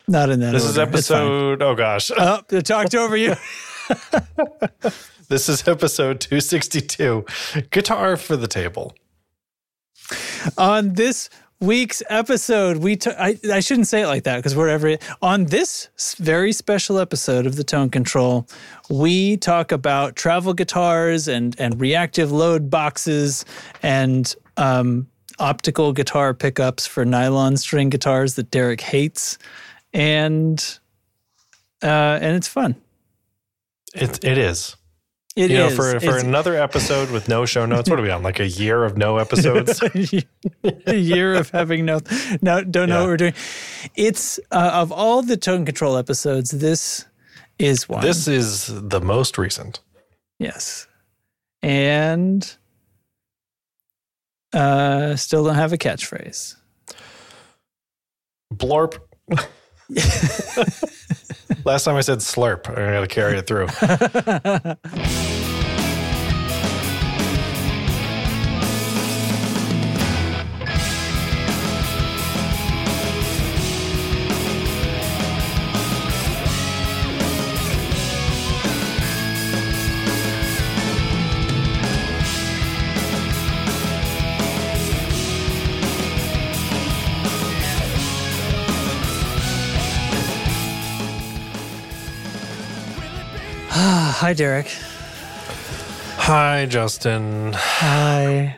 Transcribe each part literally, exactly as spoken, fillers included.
Not in that This order. is episode, oh gosh. Oh, I talked over you. This is episode two sixty-two, Guitar for the Table. On this week's episode, we t- I, I shouldn't say it like that because whatever. On this very special episode of The Tone Control, we talk about travel guitars and, and reactive load boxes and um, optical guitar pickups for nylon string guitars that Derek hates. And uh, and it's fun. It It is. It you know, is. for, for It's- another episode with no show notes, what are we on? Like a year of no episodes? A year of having no, no don't know Yeah. what we're doing. It's uh, of all the Tone Control episodes, this is one. This is the most recent. Yes, and uh, still don't have a catchphrase. Blorp. Last time I said slurp. I'm going to carry it through. Hi, Derek. Hi, Justin. Hi.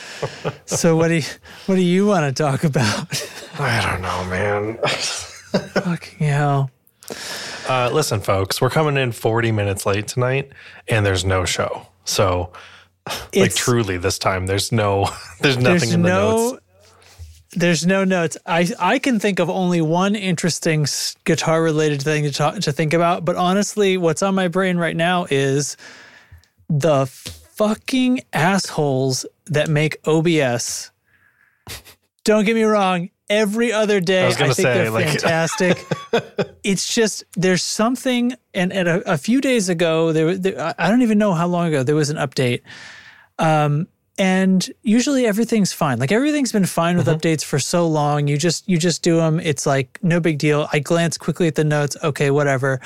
So what do you, what do you want to talk about? I don't know, man. Fucking hell. Uh, listen, folks, we're coming in forty minutes late tonight, and there's no show. So, like, It's- truly, this time there's no, there's nothing There's in the no, notes. There's no notes. I I can think of only one interesting guitar related thing to talk, to think about, but honestly, what's on my brain right now is the fucking assholes that make O B S. Don't get me wrong. Every other day, I was I, gonna think say, they're like- fantastic. It's just there's something, and, and a, a few days ago, there, there I don't even know how long ago there was an update. Um, And usually everything's fine. Like everything's been fine with Mm-hmm. updates for so long. You just you just do them. It's like no big deal. I glance quickly at the notes. Okay, whatever.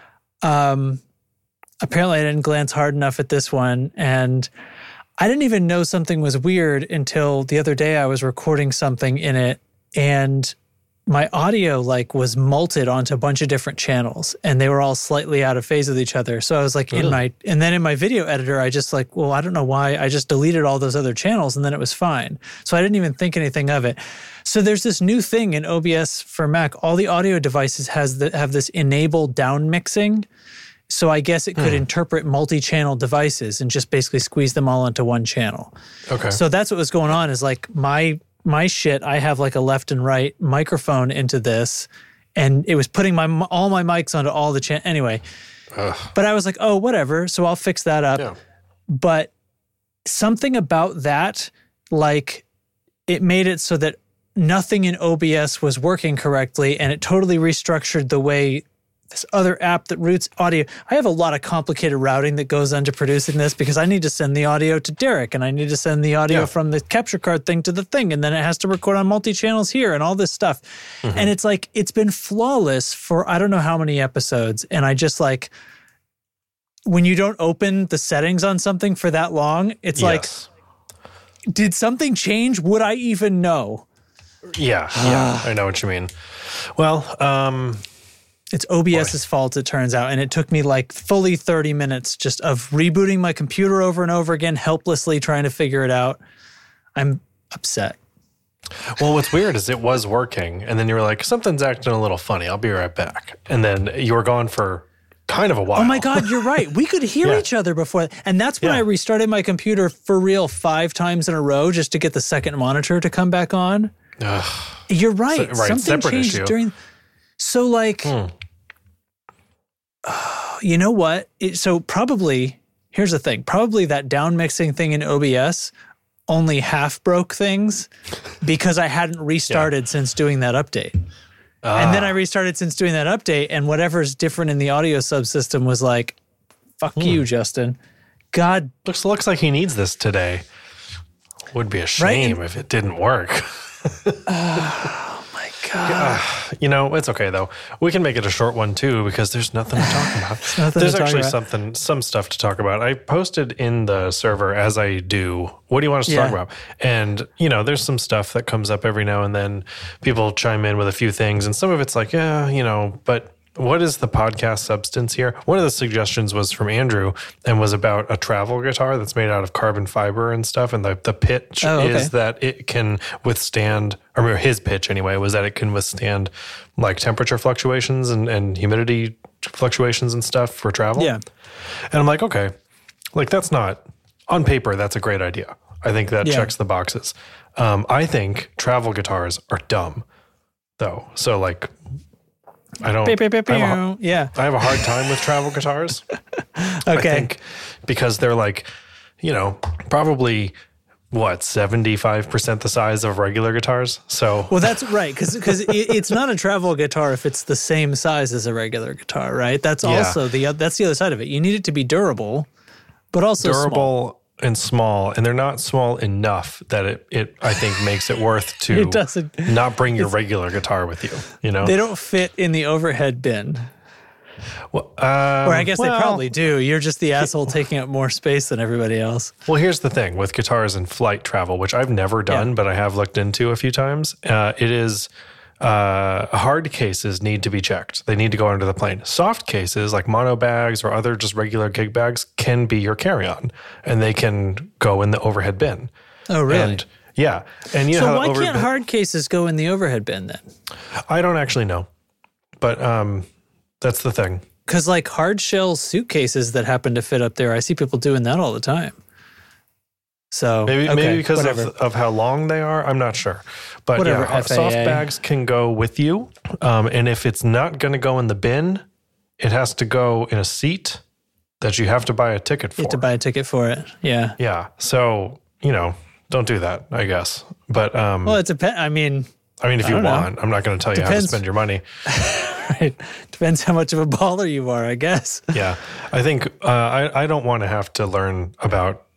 Um, apparently I didn't glance hard enough at this one, and I didn't even know something was weird until the other day. I was recording something in it, and my audio like was multed onto a bunch of different channels, and they were all slightly out of phase with each other. So I was like in my, and then in my video editor, I just like, well, I don't know why. I just deleted all those other channels and then it was fine. So I didn't even think anything of it. So there's this new thing in O B S for Mac. All the audio devices has the, have this enable down mixing. So I guess it could Hmm. interpret multi-channel devices and just basically squeeze them all into one channel. Okay. So that's what was going on is like my my shit, I have like a left and right microphone into this, and it was putting my all my mics onto all the channels. Anyway, Ugh. but I was like, oh, whatever. So I'll fix that up. Yeah. But something about that, like it made it so that nothing in O B S was working correctly, and it totally restructured the way this other app that routes audio. I have a lot of complicated routing that goes into producing this because I need to send the audio to Derek, and I need to send the audio Yeah. from the capture card thing to the thing, and then it has to record on multi-channels here and all this stuff. Mm-hmm. And it's like, it's been flawless for I don't know how many episodes. And I just like, when you don't open the settings on something for that long, it's like, Yes. did something change? Would I even know? Yeah, yeah, I know what you mean. Well, um, It's OBS's fault, it turns out. And it took me like fully thirty minutes just of rebooting my computer over and over again, helplessly trying to figure it out. I'm upset. well, what's weird is it was working, and then you were like, something's acting a little funny. I'll be right back. And then you were gone for kind of a while. Oh my God, you're right. We could hear Yeah. each other before. And that's when Yeah. I restarted my computer for real five times in a row just to get the second monitor to come back on. Ugh. You're right. So- right, Something separate changed issue. during. So like, Hmm. uh, you know what? It, so probably, here's the thing. Probably that down mixing thing in O B S only half broke things because I hadn't restarted since doing that update. And then I restarted since doing that update, and whatever's different in the audio subsystem was like, fuck Hmm. you, Justin. God, Looks looks like he needs this today. Would be a shame if it didn't work. oh my God. Uh, you know, it's okay though. We can make it a short one too because there's nothing to talk about. nothing there's to talk actually about. something, some stuff to talk about. I posted in the server as I do. What do you want us to Yeah. talk about? And you know, there's some stuff that comes up every now and then. People chime in with a few things, and some of it's like, yeah, you know, but. What is the podcast substance here? One of the suggestions was from Andrew and was about a travel guitar that's made out of carbon fiber and stuff. And the, the pitch Oh, okay. is that it can withstand, or his pitch anyway, was that it can withstand like temperature fluctuations and, and humidity fluctuations and stuff for travel. Yeah. And I'm like, okay, like that's not, on paper, that's a great idea. I think that Yeah. checks the boxes. Um, I think travel guitars are dumb though. So like, I don't. Beep, beep, beep, I have, a, beep. Yeah. I have a hard time with travel guitars. Okay. I think because they're like, you know, probably what seventy-five percent the size of regular guitars. So Well, that's right, because because it, it's not a travel guitar if it's the same size as a regular guitar, right? That's Yeah. also the oth- that's the other side of it. You need it to be durable, but also durable small. and small, and they're not small enough that it, it I think makes it worth to It doesn't- not bring your regular guitar with you. You know, They don't fit in the overhead bin, well, um, or I guess well, they probably do. You're just the asshole taking up more space than everybody else. Well, here's the thing with guitars and flight travel, which I've never done, Yeah. but I have looked into a few times. Uh, it is uh, hard cases need to be checked. They need to go under the plane. Soft cases like mono bags or other just regular gig bags can be your carry-on, and they can go in the overhead bin. Oh, really? And yeah, and you know So how why overhead can't hard cases go in the overhead bin then? I don't actually know, but um, that's the thing. Because like hard shell suitcases that happen to fit up there, I see people doing that all the time. So Maybe okay, maybe because whatever. of, of how long they are, I'm not sure. But Whatever, yeah, F A A. soft bags can go with you, um, and if it's not going to go in the bin, it has to go in a seat that you have to buy a ticket for. You have to buy a ticket for it. Yeah. Yeah, so you know, don't do that, I guess. But um, Well, it depends. I mean, I mean, if I you don't know. want, I'm not going to tell you how to Depends. spend your money. right. Depends how much of a baller you are, I guess. Yeah, I think uh, I I don't want to have to learn about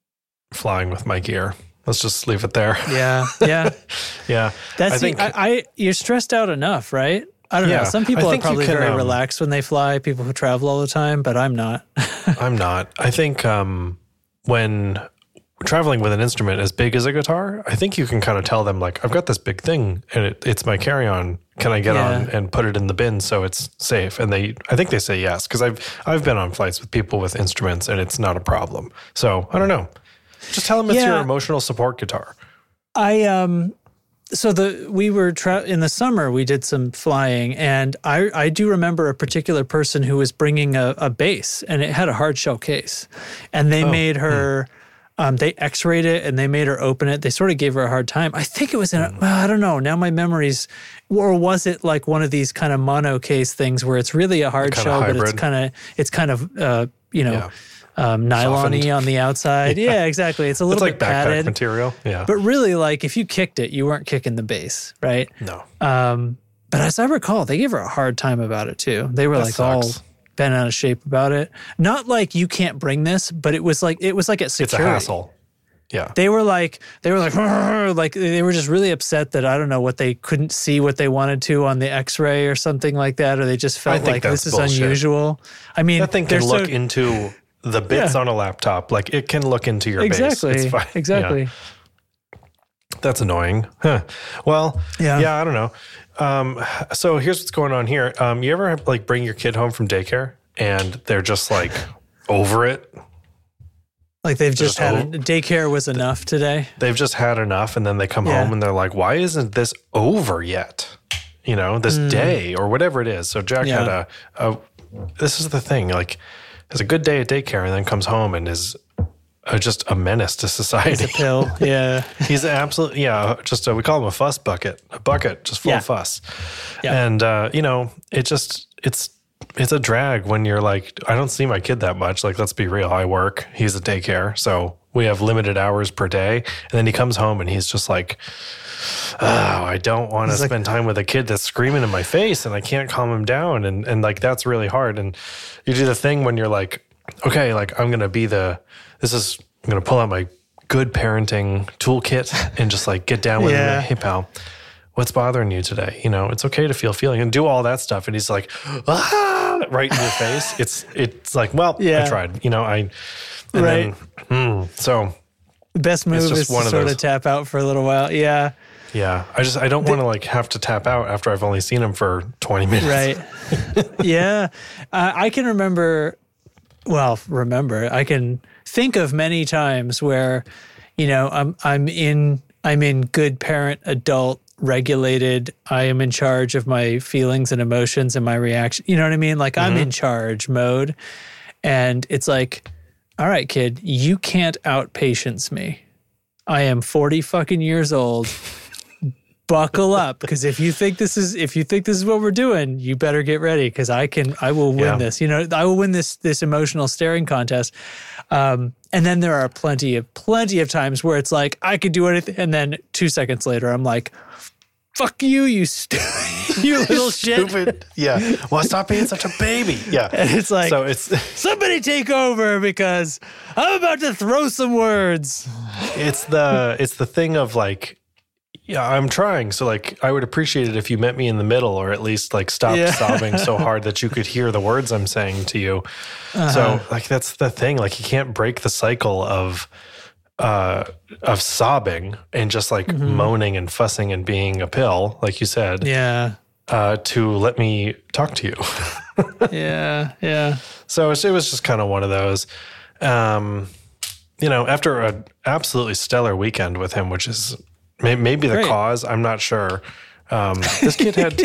flying with my gear. Let's just leave it there. Yeah. Yeah. Yeah, That's I think I, I you're stressed out enough, right? I don't Yeah, know. Some I people are think you probably can, very um, relaxed when they fly, people who travel all the time, but I'm not. I'm not. I think um, when traveling with an instrument as big as a guitar, I think you can kind of tell them like, I've got this big thing and it, it's my carry-on. Can I get Yeah. on and put it in the bin so it's safe? And they, I think they say yes, because I've I've been on flights with people with instruments and it's not a problem. So I don't know. Just tell them it's Yeah. your emotional support guitar. I um so the we were tra- in the summer we did some flying, and I I do remember a particular person who was bringing a, a bass, and it had a hard shell case, and they Oh, made her um, they x-rayed it and they made her open it. They sort of gave her a hard time. I think it was in a, well, I don't know, now my memories, or was it like one of these kind of mono case things where it's really a hard Kinda shell but it's hybrid. kind of it's kind of uh, you know Yeah. um, nylon-y Softened. on the outside. Yeah, exactly. It's a It's little like bit backpack padded. material. Yeah. But really, like, if you kicked it, you weren't kicking the bass, right? no. Um, but as I recall, they gave her a hard time about it, too. They were, That like, all sucks. bent out of shape about it. Not like, you can't bring this, but it was like, it was like at It's a security. hassle. Yeah. They were like, they were like, like, they were just really upset that, I don't know, what they couldn't see what they wanted to on the x-ray or something like that, or they just felt think like that's this is bullshit. unusual. I mean, That thing they're can so- look into the bits Yeah. on a laptop. Like it can look into your Exactly. base. It's fine. Exactly. Yeah. That's annoying. Huh. Well, Yeah. yeah. I don't know. Um, so here's what's going on here. Um, you ever like bring your kid home from daycare and they're just like over it? Like they've just Just had, o- a, daycare was enough today. They've just had enough, and then they come Yeah. home and they're like, "Why isn't this over yet? You know, this day or whatever it is." So Jack Mm. Yeah. had a, a. This is the thing. Like, has a good day at daycare and then comes home and is uh, just a menace to society. It's a pill. Yeah. He's absolutely, yeah, just a, we call him a fuss bucket, a bucket just full Yeah. of fuss. Yeah. And, uh, you know, it just, it's, it's a drag when you're like, I don't see my kid that much. Like, let's be real. I work, he's at daycare. So we have limited hours per day. And then he comes home and he's just like, oh, I don't want to He's like- spend time with a kid that's screaming in my face and I can't calm him down. And, and like, that's really hard. And you do the thing when you're like, okay, like I'm going to be the, this is, I'm going to pull out my good parenting toolkit and just like get down with Yeah. it. Hey, pal, what's bothering you today? You know, it's okay to feel feeling and do all that stuff. And he's like, ah, right in your face. It's, it's like, well, Yeah. I tried, you know, I, and Right. then, mm, so The best move just is to one of sort those- of tap out for a little while. Yeah. yeah, I just, I don't want to like have to tap out after I've only seen him for twenty minutes. Right. Yeah. Uh, I can remember, well, remember, I can think of many times where, you know, I'm, I'm in, I'm in good parent, adult, regulated. I am in charge of my feelings and emotions and my reaction. You know what I mean? Like I'm in charge mode. And it's like, all right, kid, you can't outpatience me. I am forty fucking years old. Buckle up, because if you think this is if you think this is what we're doing, you better get ready, because I can I will win Yeah. this. You know, I will win this this emotional staring contest. Um, and then there are plenty of plenty of times where it's like I could do anything, and then two seconds later I'm like, "Fuck you, you stu- you little shit." Stupid. Yeah. Well, stop being such a baby. Yeah. And it's like, So it's somebody take over, because I'm about to throw some words. it's the it's the thing of like, yeah, I'm trying. So like, I would appreciate it if you met me in the middle, or at least like stop Yeah. sobbing so hard that you could hear the words I'm saying to you. Uh-huh. So like, that's the thing. Like, you can't break the cycle of uh of sobbing and just like Mm-hmm. moaning and fussing and being a pill, like you said, Yeah, uh, to let me talk to you. yeah, yeah. So it was just kind of one of those, um, you know, after an absolutely stellar weekend with him, which is may, maybe the Great. cause, I'm not sure. Um, this kid had,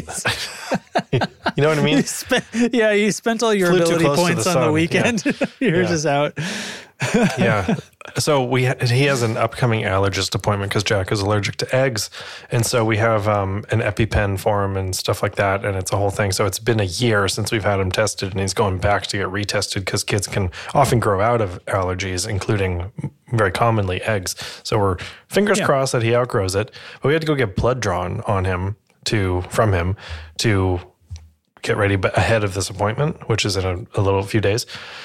you know what I mean? You spent, yeah, you spent all your Flew too ability close to points the on the sun, weekend. You're Yeah. just out. Yeah. So we he has an upcoming allergist appointment because Jack is allergic to eggs, and so we have um, an EpiPen for him and stuff like that, and it's a whole thing. So it's been a year since we've had him tested, and he's going back to get retested because kids can often grow out of allergies, including very commonly eggs. So we're fingers Yeah. crossed that he outgrows it. But we had to go get blood drawn on him to from him to get ready b- ahead of this appointment, which is in a, a little few days.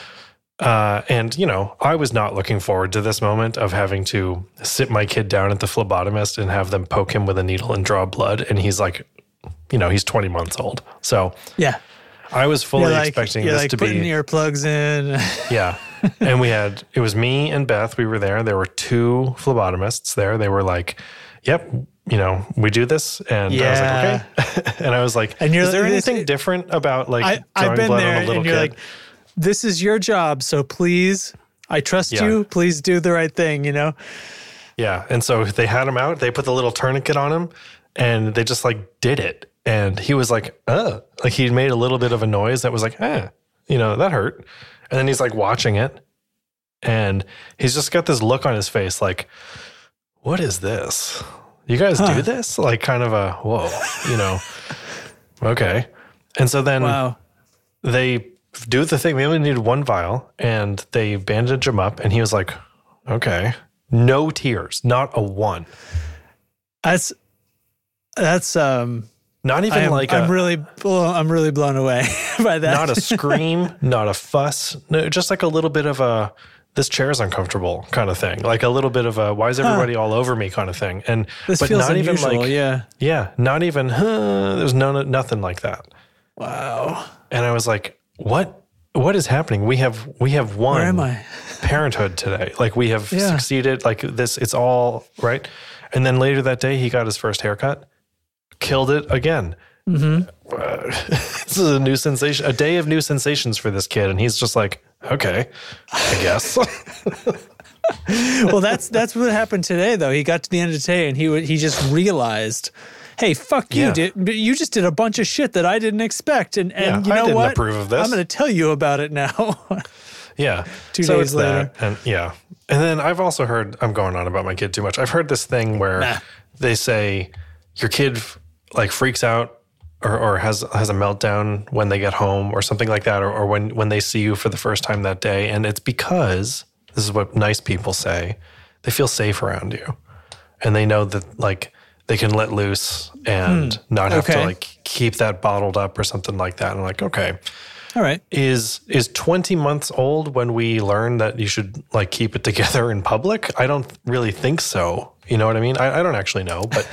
Uh, and, you know, I was not looking forward to this moment of having to sit my kid down at the phlebotomist and have them poke him with a needle and draw blood. And he's like, you know, he's twenty months old. So Yeah, I was fully you're like, expecting you're this like to putting be, earplugs in. yeah. And we had, it was me and Beth. We were there. There were two phlebotomists there. They were like, yep, you know, we do this. And Yeah. I was like, okay. And I was like, And you're is there like, anything this- different about like I, drawing I've been blood there, on a little and you're kid? like, this is your job, so please, I trust Yeah. you. Please do the right thing. You know. Yeah. And so they had him out, they put the little tourniquet on him, and they just like did it. And he was like, uh, like he made a little bit of a noise that was like, eh, you know, that hurt. And then he's like watching it, and he's just got this look on his face like, what is this? You guys Huh. do this? Like kind of a, whoa, you know, okay. And so then Wow. they do the thing. We only needed one vial, and they bandage him up, and he was like, okay. No tears, not a one. That's that's um. Not even I'm, like I'm a, really blown, I'm really blown away by that. not a scream, not a fuss, no, just like a little bit of a, this chair is uncomfortable kind of thing. Like a little bit of a, why is everybody all over me kind of thing. And, This but feels not unusual. even like, yeah. yeah, not even, huh, there's none, nothing like that. Wow. And I was like, what, what is happening? We have, we have won Where am I? parenthood today. Like we have Yeah. succeeded. Like this, it's all right. And then later that day, he got his first haircut, killed it again. Mm-hmm. Uh, this is a new sensation, a day of new sensations for this kid. And he's just like, okay, I guess. Well, that's that's what happened today, though. He got to the end of the day, and he would- he just realized, hey, fuck you, Yeah. dude. You just did a bunch of shit that I didn't expect, and and Yeah, you I know didn't what? approve of this. I'm going to tell you about it now. Yeah. Two so days it's later. that. And yeah. And then I've also heard, I'm going on about my kid too much. I've heard this thing where Nah. they say your kid like freaks out or, or has has a meltdown when they get home or something like that, or, or when, when they see you for the first time that day. And it's because, this is what nice people say, they feel safe around you. And they know that like they can let loose and not have Okay. to like keep that bottled up or something like that. And I'm like, okay. All right. Is is twenty months old when we learn that you should like keep it together in public? I don't really think so. You know what I mean? I, I don't actually know, but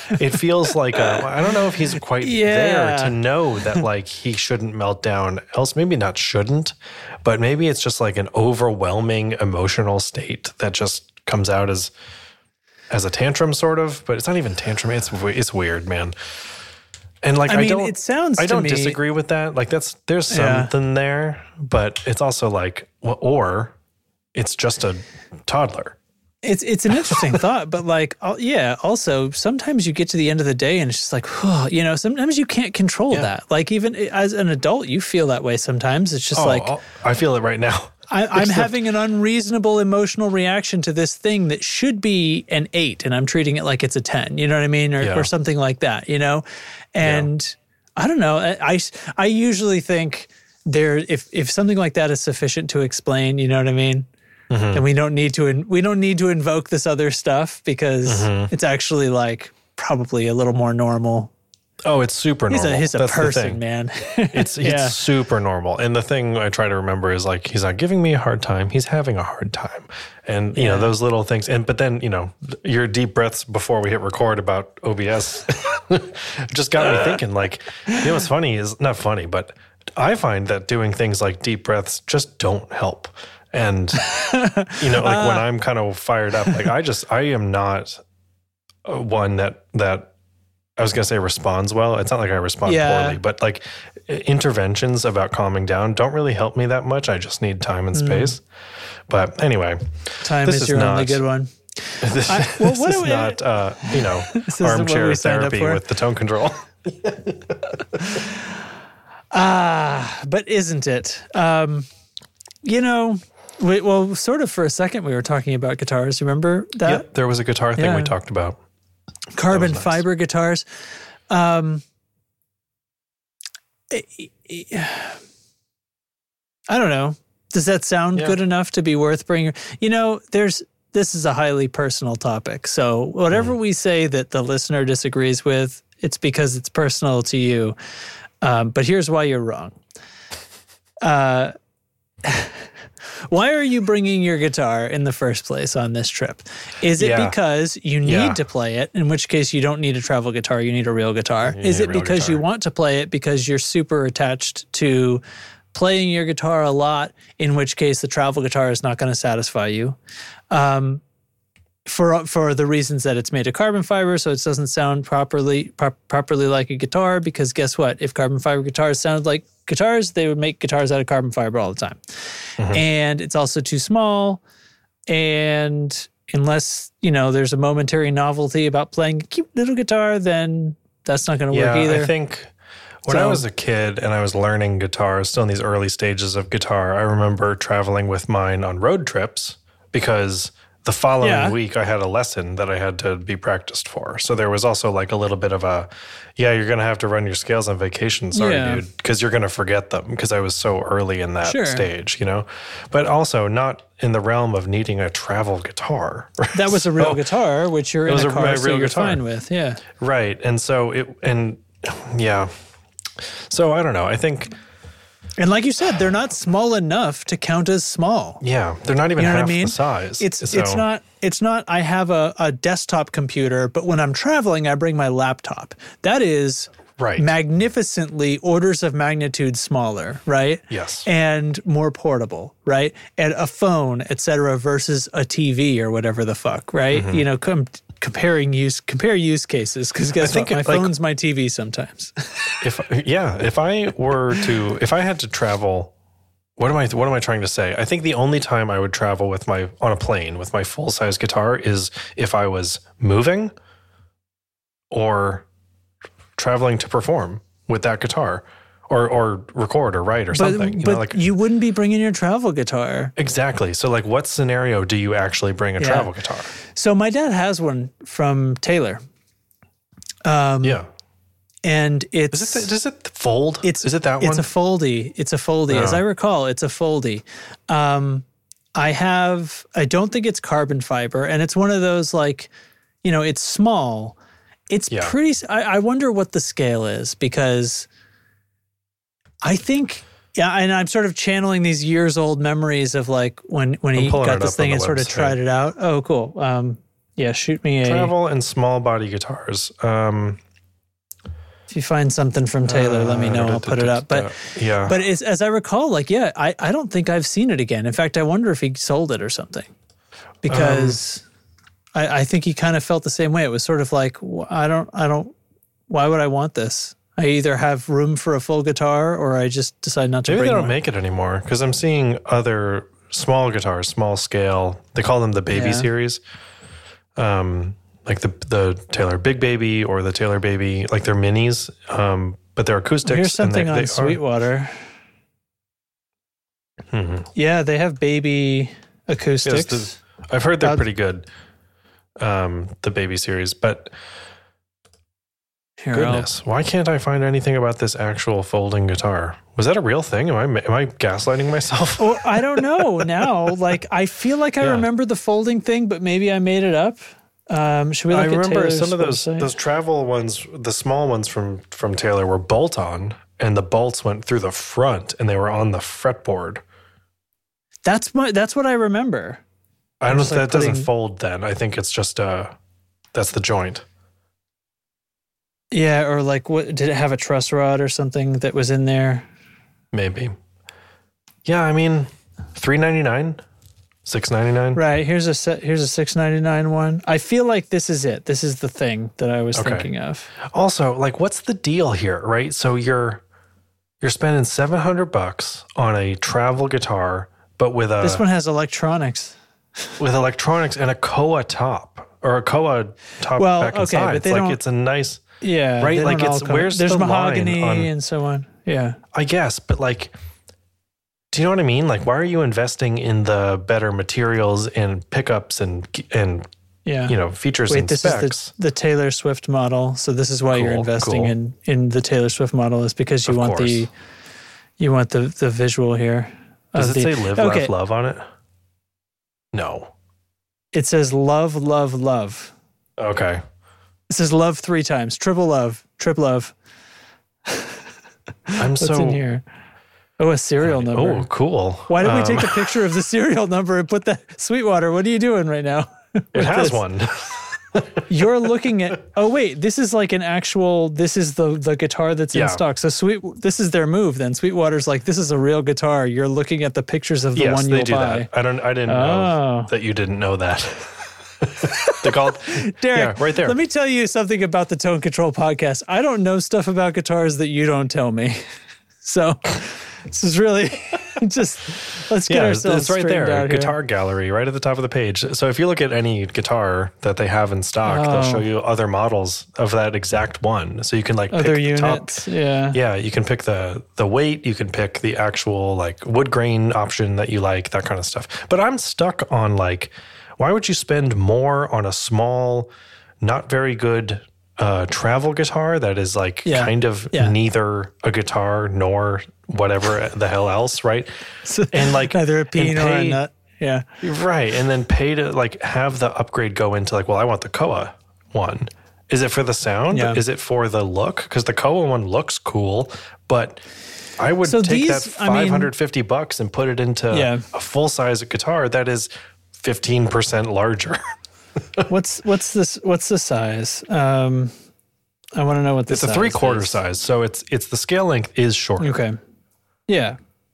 it feels like a, I don't know if he's quite Yeah. there to know that like he shouldn't melt down. Else, maybe not shouldn't, but maybe it's just like an overwhelming emotional state that just comes out as as a tantrum, sort of. But it's not even tantrum. It's it's weird, man. And like I I, mean, don't, it sounds I to don't me- disagree with that. Like that's there's Yeah. something there, but it's also like, well, or it's just a toddler. It's it's an interesting thought, but like, al- yeah. Also, sometimes you get to the end of the day and it's just like, oh, you know, sometimes you can't control Yeah. that. Like even as an adult, you feel that way sometimes. It's just Oh, like I'll- I feel it right now. I, I'm Except- having an unreasonable emotional reaction to this thing that should be an eight, and I'm treating it like it's a ten. You know what I mean, or, Yeah. or something like that. You know, and I don't know. I, I I usually think there if if something like that is sufficient to explain. You know what I mean. Mm-hmm. And we don't need to in, we don't need to invoke this other stuff because Mm-hmm. it's actually like probably a little more normal. Oh, it's super He's normal. a he's a That's the person, thing. man. It's Yeah. it's super normal. And the thing I try to remember is like he's not giving me a hard time. He's having a hard time. And you know, those little things. And but then, you know, your deep breaths before we hit record about O B S just got me thinking like, you know what's funny is not funny, but I find that doing things like deep breaths just don't help. And you know, like when I'm kind of fired up, like I just I am not uh, one that that I was going to say responds well. It's not like I respond Yeah. poorly, but like interventions about calming down don't really help me that much. I just need time and space. But anyway, Time this is is your only not- good one. this, I- well, this what is do we- not, uh, you know, isn't what armchair we signed up therapy for. with the tone control. Ah, but isn't it? Um, you know, we, well, sort of for a second we were talking about guitars. Remember that? Yep, there was a guitar thing Yeah. we talked about. Carbon nice. fiber guitars. Um, I I don't know. Does that sound Yeah. good enough to be worth bringing? You know, there's this is a highly personal topic. So whatever we say that the listener disagrees with, it's because it's personal to you. Um, but here's why you're wrong. Uh, why are you bringing your guitar in the first place on this trip? Is it Yeah. because you need Yeah. to play it, in which case you don't need a travel guitar, you need a real guitar? You Is need it a real because you guitar. want to play it because you're super attached to playing your guitar a lot, in which case the travel guitar is not going to satisfy you? Um, for for the reasons that it's made of carbon fiber, so it doesn't sound properly pro- properly like a guitar, because guess what? If carbon fiber guitars sounded like guitars, they would make guitars out of carbon fiber all the time. Mm-hmm. And it's also too small, and unless, you know, there's a momentary novelty about playing a cute little guitar, then that's not going to Yeah, work either. I think when So- I was a kid and I was learning guitar, still in these early stages of guitar, I remember traveling with mine on road trips because the following Yeah. week I had a lesson that I had to be practiced for. So there was also like a little bit of a, yeah, you're going to have to run your scales on vacation. Sorry, Yeah. dude, because you're going to forget them because I was so early in that Sure. stage, you know? But also not in the realm of needing a travel guitar. That was a real So- guitar, which you're in was a a- car, my so real you're guitar. fine with. Yeah. Right. And so it, and yeah. So I don't know. I think, And like you said, they're not small enough to count as small. yeah, they're not even You know half what I mean? the size. It's So- it's not it's not I have a, a desktop computer, but when I'm traveling, I bring my laptop. That is Right. magnificently orders of magnitude smaller, right? Yes. And more portable, right? And a phone, et cetera, versus a T V or whatever the fuck, right? Mm-hmm. You know, com- comparing use compare use cases, because guess think what? My it, like- phone's my T V sometimes. If yeah, if I were to, if I had to travel, what am I? What am I trying to say? I think the only time I would travel with my on a plane with my full size guitar is if I was moving or traveling to perform with that guitar, or or record or write or But, something. You but know, like you wouldn't be bringing your travel guitar. exactly. So like, what scenario do you actually bring a Yeah. travel guitar? So my dad has one from Taylor, Um, Yeah. and it's Is it? Does it fold? it's Is it that it's one? a foldy. It's a foldy. As Oh. I recall, it's a foldy. Um, I have. I don't think it's carbon fiber, and it's one of those like, you know, it's small. It's Yeah. pretty. s- I, I wonder what the scale is, because I think. Yeah, and I'm sort of channeling these years old memories of like when when I'm he pulling got it this up thing on and the sort of website. tried it out. Oh, cool. Um, Yeah, shoot me a... Travel and small body guitars. Um, if you find something from Taylor, uh, let me know. I'll put it up. But yeah, but it's, as I recall, like, yeah, I, I don't think I've seen it again. In fact, I wonder if he sold it or something. Because um, I, I think he kind of felt the same way. It was sort of like, I don't, I don't, why would I want this? I either have room for a full guitar or I just decide not to Maybe bring they don't one. make it anymore because I'm seeing other small guitars, small scale. They call them the Baby Yeah. series. Um, like the the Taylor Big Baby or the Taylor Baby, like they're minis, um, but they're acoustics. Here's something and they, on they Sweetwater. Are, mm-hmm. Yeah, they have Baby acoustics. Yes, the, I've heard they're Uh, pretty good, um, the Baby series, but Here, goodness, why can't I find anything about this actual folding guitar? Was that a real thing? Am I am I gaslighting myself? Well, I don't know now. Like, I feel like I Yeah. remember the folding thing, but maybe I made it up. Um, should we look I at remember Taylor's some of those website? those travel ones, the small ones from from Taylor were bolt on, and the bolts went through the front, and they were on the fretboard. That's my. That's what I remember. I don't. Just like that doesn't putting- fold. Then I think it's just uh, that's the joint. Yeah, or like, what did it have a truss rod or something that was in there? Maybe. Yeah, I mean, three ninety nine, six ninety nine. Right. Here's a set. Here's a six ninety nine one. I feel like this is it. This is the thing that I was Okay. thinking of. Also, like, what's the deal here, right? So you're you're spending seven hundred bucks on a travel guitar, but with a This one has electronics. with electronics and a Koa top or a Koa top Well, back and okay, side. but It's they like don't- it's a nice, Yeah. Right, they like don't all it's- come- where's there's the line mahogany on- and so on. Yeah. I guess, but like, do you know what I mean? Like, why are you investing in the better materials and pickups and and Yeah. you know features Wait, and this specs? is the, the Taylor Swift model. So this is why you're Cool, investing cool. in in the Taylor Swift model is because you Of want the course. you want the the visual here. Does of it the- say "Live, okay. Laugh, Love" on it? No. It says love, love, love. Okay. It says love three times. Triple love. Trip love. I'm What's so. in here? Oh, a serial number. Oh, cool. Why don't we Um, take a picture of the serial number and put that Sweetwater? What are you doing right now? It with has this? one. You're looking at. Oh wait, this is like an actual. This is the the guitar that's Yeah. in stock. So Sweet. This is their move. Then Sweetwater's like, this is a real guitar. You're looking at the pictures of the yes, one they you'll do buy. that. I don't. I didn't Oh. know that you didn't know that. They called. Derek, yeah, right there. Let me tell you something about the Tone Control podcast. I don't know stuff about guitars that you don't tell me. So this is really just let's get Yeah, ourselves it's right straightened there. out here. Guitar gallery, right at the top of the page. So if you look at any guitar that they have in stock, Oh. they'll show you other models of that exact one. So you can like Other pick the top. units. Yeah. Yeah, you can pick the the weight. You can pick the actual like wood grain option that you like, that kind of stuff. But I'm stuck on like, why would you spend more on a small, not very good uh, travel guitar that is like Yeah. kind of Yeah. neither a guitar nor whatever the hell else, right? And like Neither a pea and nor a pay- nut. Yeah. Right. And then pay to like have the upgrade go into like, well, I want the Koa one. Is it for the sound? Yeah. Is it for the look? Because the Koa one looks cool, but I would So take these- that I mean- five hundred fifty bucks and put it into Yeah. a full size guitar that is fifteen percent larger. What's what's this? What's the size? Um, I want to know what this. It's a three quarter size. So it's it's the scale length is shorter. Okay. Yeah.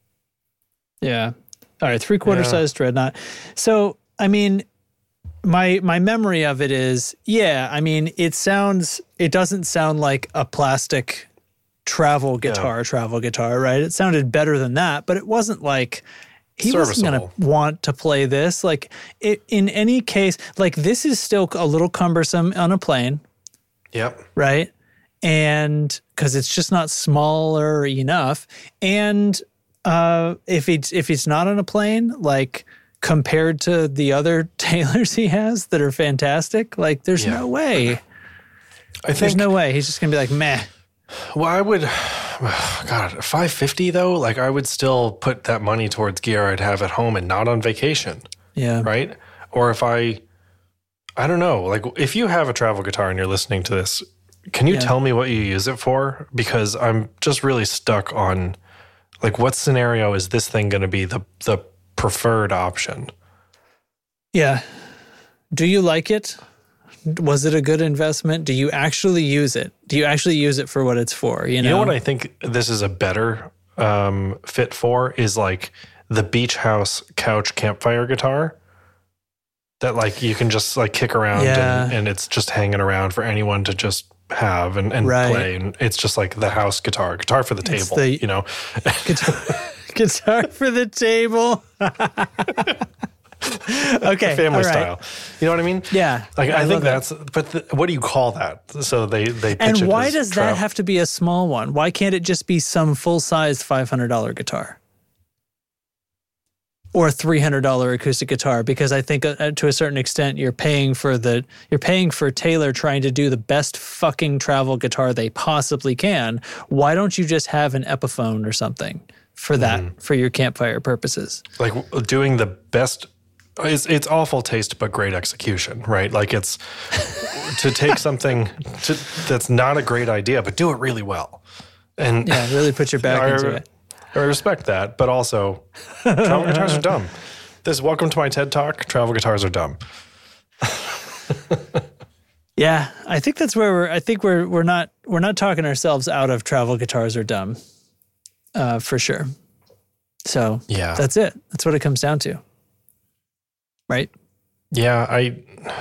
Yeah. All right. Three quarter Yeah. size Dreadnought. So I mean, my my memory of it is, yeah. I mean, it sounds. It doesn't sound like a plastic travel guitar. Travel guitar, right? It sounded better than that, but it wasn't like. He wasn't going Serviceable. to want to play this. Like, it, in any case, like, this is still a little cumbersome on a plane, Yep. right? And because it's just not smaller enough. And uh, if it's if it's not on a plane, like, compared to the other Taylors he has that are fantastic, like, there's Yeah. no way. I There's think no way. He's just going to be like, meh. well, I would God, five fifty though, like I would still put that money towards gear I'd have at home and not on vacation. Yeah. Right? Or if I, I don't know, like if you have a travel guitar and you're listening to this, can you Yeah. tell me what you use it for? Because I'm just really stuck on, like, what scenario is this thing going to be the the preferred option? Yeah. Do you like it? Was it a good investment? Do you actually use it? Do you actually use it for what it's for? You know, You know what I think this is a better um, fit for is like the beach house couch campfire guitar that like you can just like kick around Yeah. and, and it's just hanging around for anyone to just have and, and Right. play. And it's just like the house guitar, guitar for the It's table, the- you know? guitar, guitar for the table. Okay, Family all right. style. You know what I mean? Yeah, Like I, I think love it. that's, but the, what do you call that? So they, they pitch And it why as does travel. that have to be a small one? Why can't it just be some full-sized five hundred dollars guitar? Or a three hundred dollars acoustic guitar? Because I think uh, to a certain extent you're paying for the you're paying for Taylor trying to do the best fucking travel guitar they possibly can. Why don't you just have an Epiphone or something for that Mm-hmm. for your campfire purposes? like doing the best it's, it's awful taste but great execution, right? Like it's to take something to, that's not a great idea but do it really well. And Yeah, really put your back I, into it. I respect that, but also travel guitars are dumb. This welcome to my TED Talk, travel guitars are dumb. Yeah, I think that's where we're I think we're we're not we're not talking ourselves out of travel guitars are dumb. Uh, for sure. So Yeah. that's it. That's what it comes down to. Right? Yeah, I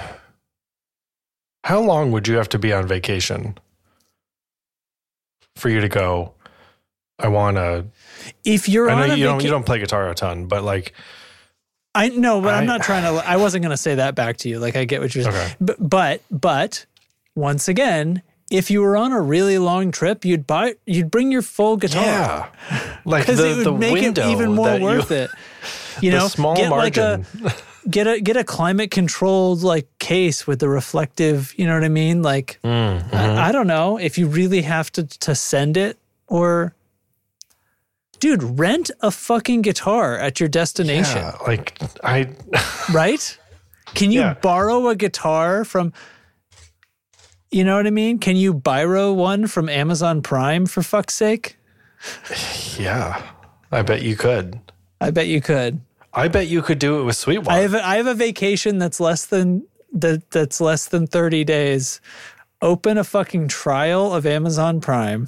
how long would you have to be on vacation for you to go, I want to If you're I on know a you don't vaca- you don't play guitar a ton, but like I know, but I, am I- not trying to. I wasn't going to say that back to you. Like I get what you're saying, Okay. but, but but once again, if you were on a really long trip, you'd buy, you'd bring your full guitar yeah. Like because the, it would the make it window even more that worth you, it. You the know, small get margin. like a get a get a climate controlled like case with the reflective. You know what I mean? Like Mm, mhm. I, I don't know if you really have to to send it or. Dude, rent a fucking guitar at your destination. Yeah, like I Right? Can you Yeah. borrow a guitar from, you know what I mean? Can you borrow one from Amazon Prime for fuck's sake? yeah, I bet you could. I bet you could. I bet you could do it with Sweetwater. I have a, I have a vacation that's less than that that's less than thirty days. Open a fucking trial of Amazon Prime.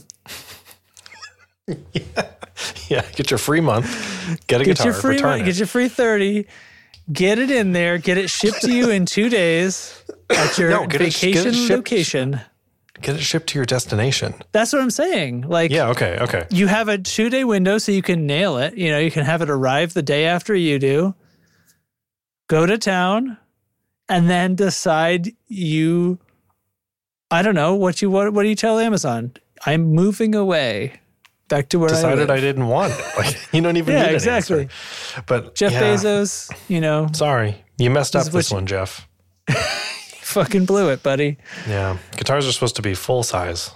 yeah, get your free month. Get a Get guitar. your free return one, it. get your free thirty. Get it in there. Get it shipped to you in two days at your No, get it- get it vacation shipped- location. Get it shipped to your destination. That's what I'm saying. Like, Yeah. Okay. Okay. you have a two day window so you can nail it. You know, you can have it arrive the day after you do. Go to town and then decide you, I don't know, what you what, what do you tell Amazon? I'm moving away back to where Decided I I, live. didn't want it. Like you don't even Yeah, need an exactly. answer. But Jeff yeah, Bezos, you know, Sorry, you messed up This is what this you- one, Jeff. fucking blew it, buddy. Yeah, guitars are supposed to be full size.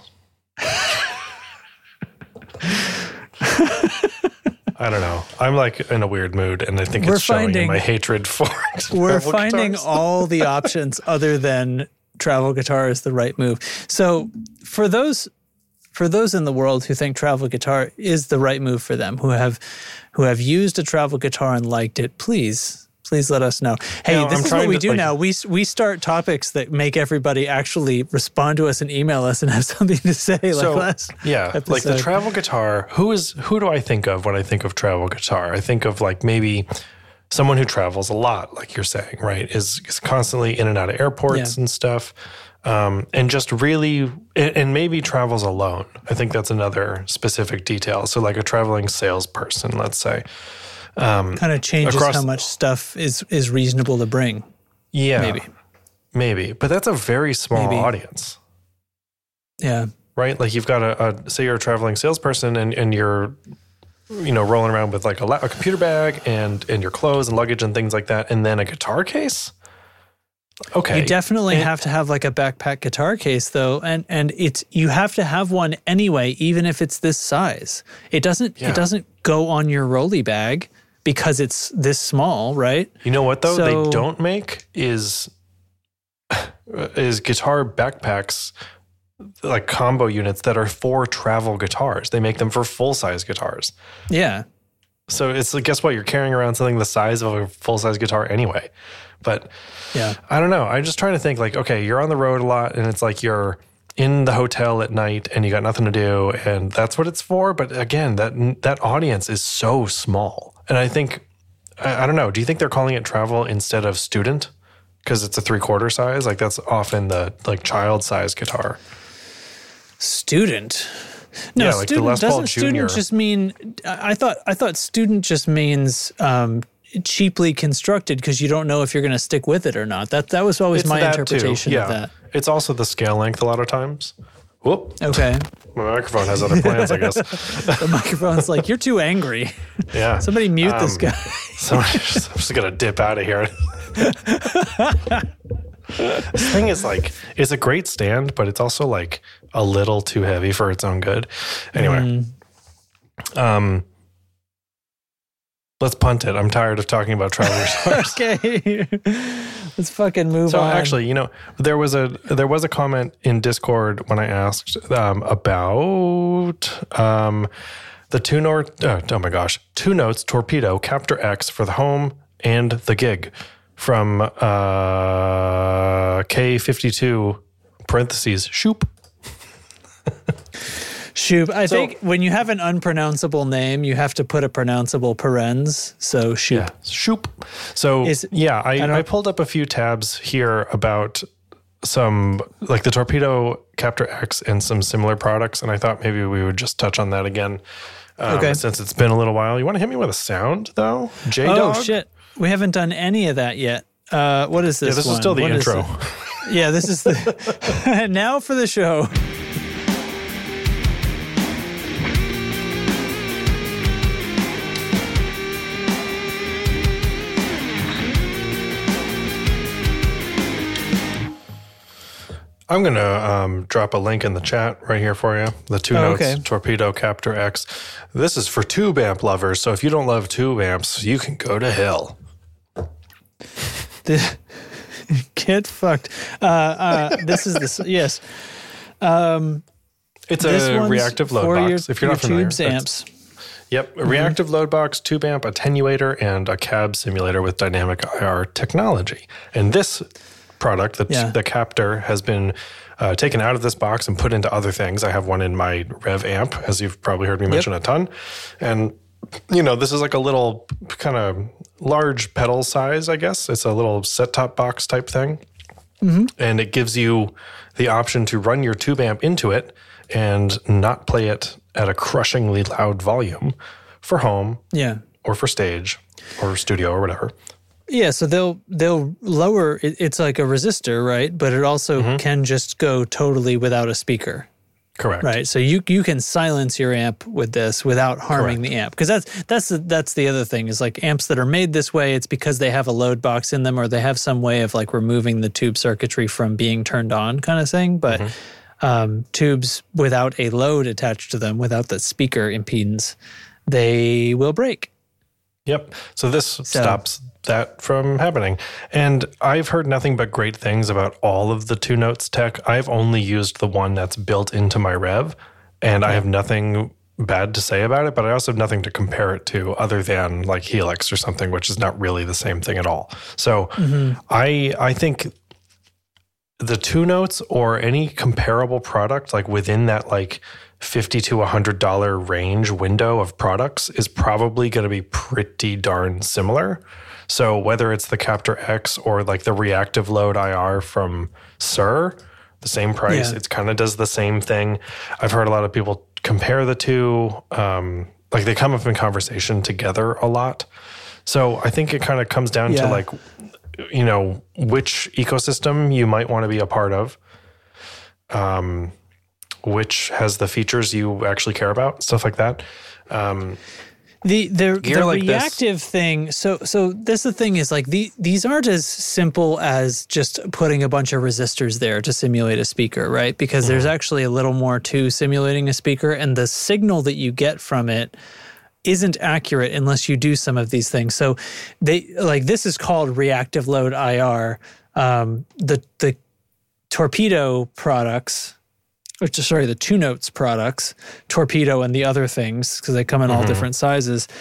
I don't know. I'm like in a weird mood, and I think We're it's showing in finding- my hatred for. We're travel finding guitars. all the options other than travel guitar is the right move. So for those for those in the world who think travel guitar is the right move for them, who have who have used a travel guitar and liked it, please please let us know. Hey, No, this I'm is what trying we to, do like- now. We we start topics that make everybody actually respond to us and email us and have something to say. Like So, last yeah, like the episode. travel guitar. Who is who do I think of when I think of travel guitar? I think of like maybe someone who travels a lot, like you're saying, right? Is is constantly in and out of airports Yeah. and stuff, um, and just really, and, and maybe travels alone. I think that's another specific detail. So like a traveling salesperson, let's say. Um, kind of changes across- how much stuff is is reasonable to bring. yeah, Maybe. maybe, but that's a very small Maybe. audience. Yeah. Right? Like you've got a, a say you're a traveling salesperson and, and you're, you know, rolling around with like a, la- a computer bag and, and your clothes and luggage and things like that. And then a guitar case. Okay. You definitely And- have to have like a backpack guitar case though. And and it's you have to have one anyway, even if it's this size. It doesn't Yeah. it doesn't go on your rolly bag because it's this small, right? You know what though? So- they don't make is, is guitar backpacks, like combo units that are for travel guitars. They make them for full size guitars. Yeah. So it's like, guess what? You're carrying around something the size of a full-size guitar anyway. But yeah, I don't know. I'm just trying to think like, okay, you're on the road a lot and it's like you're in the hotel at night and you got nothing to do and that's what it's for. But again, that that audience is so small. And I think, I, I don't know, do you think they're calling it travel instead of student? Because it's a three-quarter size? Like that's often the like child size guitar. Student? No, yeah, like student, the Les Paul doesn't Junior student just mean, I thought, I thought student just means um, cheaply constructed because you don't know if you're going to stick with it or not. That that was always It's my that interpretation too. Yeah. of that. It's also the scale length a lot of times. Whoop. Okay. My microphone has other plans, I guess. The microphone's like, you're too angry. Yeah. Somebody mute um, this guy. So I'm just, I'm just going to dip out of here. This thing is like, it's a great stand, but it's also like a little too heavy for its own good. Anyway. Mm. Um, let's punt it. I'm tired of talking about traveler guitars. Okay. Let's fucking move so on. So actually, you know, there was a there was a comment in Discord when I asked um, about um, the two note. Uh, oh my gosh, two notes torpedo Captor X for the home and the gig from uh, K fifty-two parentheses Shoop. Shoop. I so, think when you have an unpronounceable name, you have to put a pronounceable parens. So Shoop. Yeah, Shoop. So Is, yeah, I, I, I pulled up a few tabs here about some, like the Torpedo Captor X and some similar products, and I thought maybe we would just touch on that again um, okay. since it's been a little while. You want to hit me with a sound, though? J-Dog? Oh, shit. We haven't done any of that yet. Uh, what is this Yeah, this one? is still the what intro. Yeah, this is the... Now for the show. I'm going to um, drop a link in the chat right here for you. The two oh, notes okay. Torpedo Captor X. This is for tube amp lovers. So if you don't love tube amps, you can go to hell. The, get fucked. Uh, uh, this is this. Yes. Um, it's a reactive load box. Your, if you're not familiar. Tubes amps. Yep. A mm-hmm. reactive load box, tube amp, attenuator, and a cab simulator with dynamic I R technology. And this product, the, yeah. the Captor, has been uh, taken out of this box and put into other things. I have one in my Rev amp, as you've probably heard me mention yep. a ton. And, you know, this is like a little kind of large pedal size, I guess. It's a little set-top box type thing. Mm-hmm. And it gives you the option to run your tube amp into it and not play it at a crushingly loud volume for home yeah. or for stage or studio or whatever. Yeah, so they'll they'll lower it, it's like a resistor, right? But it also mm-hmm. can just go totally without a speaker. Correct. Right. So you you can silence your amp with this without harming Correct. the amp. Because that's that's the, that's the other thing is like amps that are made this way, it's because they have a load box in them or they have some way of like removing the tube circuitry from being turned on kind of thing. But mm-hmm. um, tubes without a load attached to them, without the speaker impedance, they will break. Yep. So this so, stops that from happening. And I've heard nothing but great things about all of the two notes tech. I've only used the one that's built into my Rev, and I have nothing bad to say about it, but I also have nothing to compare it to other than like Helix or something, which is not really the same thing at all. So mm-hmm. I I think the two notes or any comparable product like within that like fifty to one hundred dollars range window of products is probably going to be pretty darn similar. So whether it's the Captor X or like the reactive load I R from Sir, the same price, yeah. it kind of does the same thing. I've heard a lot of people compare the two. Um, like they come up in conversation together a lot. So I think it kind of comes down yeah. to like, you know, which ecosystem you might want to be a part of. Um, which has the features you actually care about, stuff like that. Um, the the, the like reactive this. thing, so so this the thing is like the, these aren't as simple as just putting a bunch of resistors there to simulate a speaker, right? Because mm-hmm. there's actually a little more to simulating a speaker, and the signal that you get from it isn't accurate unless you do some of these things. So they like this is called reactive load I R. Um, the the Torpedo products. Which, sorry, the two notes products, Torpedo and the other things, because they come in all mm-hmm. different sizes.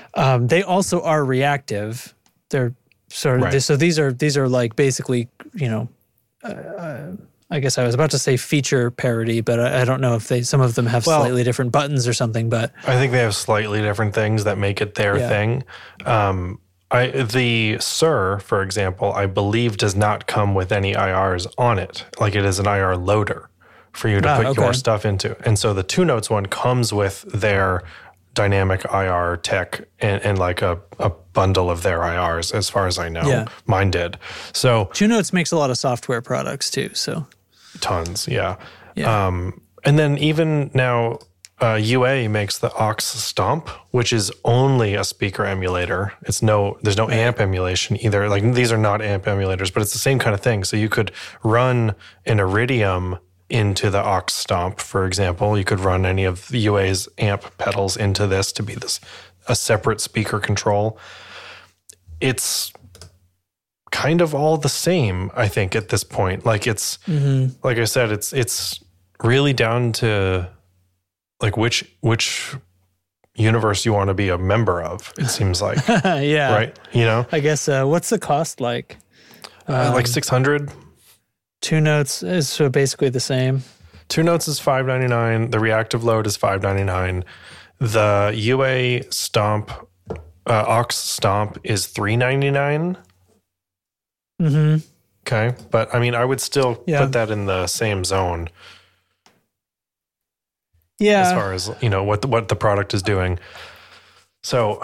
Um, they also are reactive. They're sort of, Right. so these are, these are like basically, you know, uh, I guess I was about to say feature parity, but I, I don't know if they, some of them have Well, slightly different buttons or something, but I think they have slightly different things that make it their Yeah. thing. Um, I, the Sur, for example, I believe does not come with any I Rs on it. Like it is an I R loader for you to Ah, put okay. your stuff into. And so the Two Notes one comes with their dynamic I R tech and, and like a, a bundle of their I Rs, as far as I know. Yeah. Mine did. So Two Notes makes a lot of software products too. So tons, yeah. Yeah. Um, and then even now, uh, U A makes the Aux Stomp, which is only a speaker emulator. It's no, there's no amp emulation either. Like these are not amp emulators, but it's the same kind of thing. So you could run an Iridium into the Aux Stomp, for example. You could run any of the U A's amp pedals into this to be this a separate speaker control. It's kind of all the same, I think, at this point. Like it's Mm-hmm. like I said, it's it's really down to like which which universe you want to be a member of, it seems like. yeah. Right? You know? I guess, uh, what's the cost like? Uh, like six hundred. Two Notes is so basically the same. Two Notes is five ninety-nine. The reactive load is five ninety-nine. The U A Stomp, uh, Aux Stomp is three ninety-nine. Mm-hmm. Okay. But I mean, I would still Yeah. put that in the same zone Yeah. as far as, you know, what the, what the product is doing. So,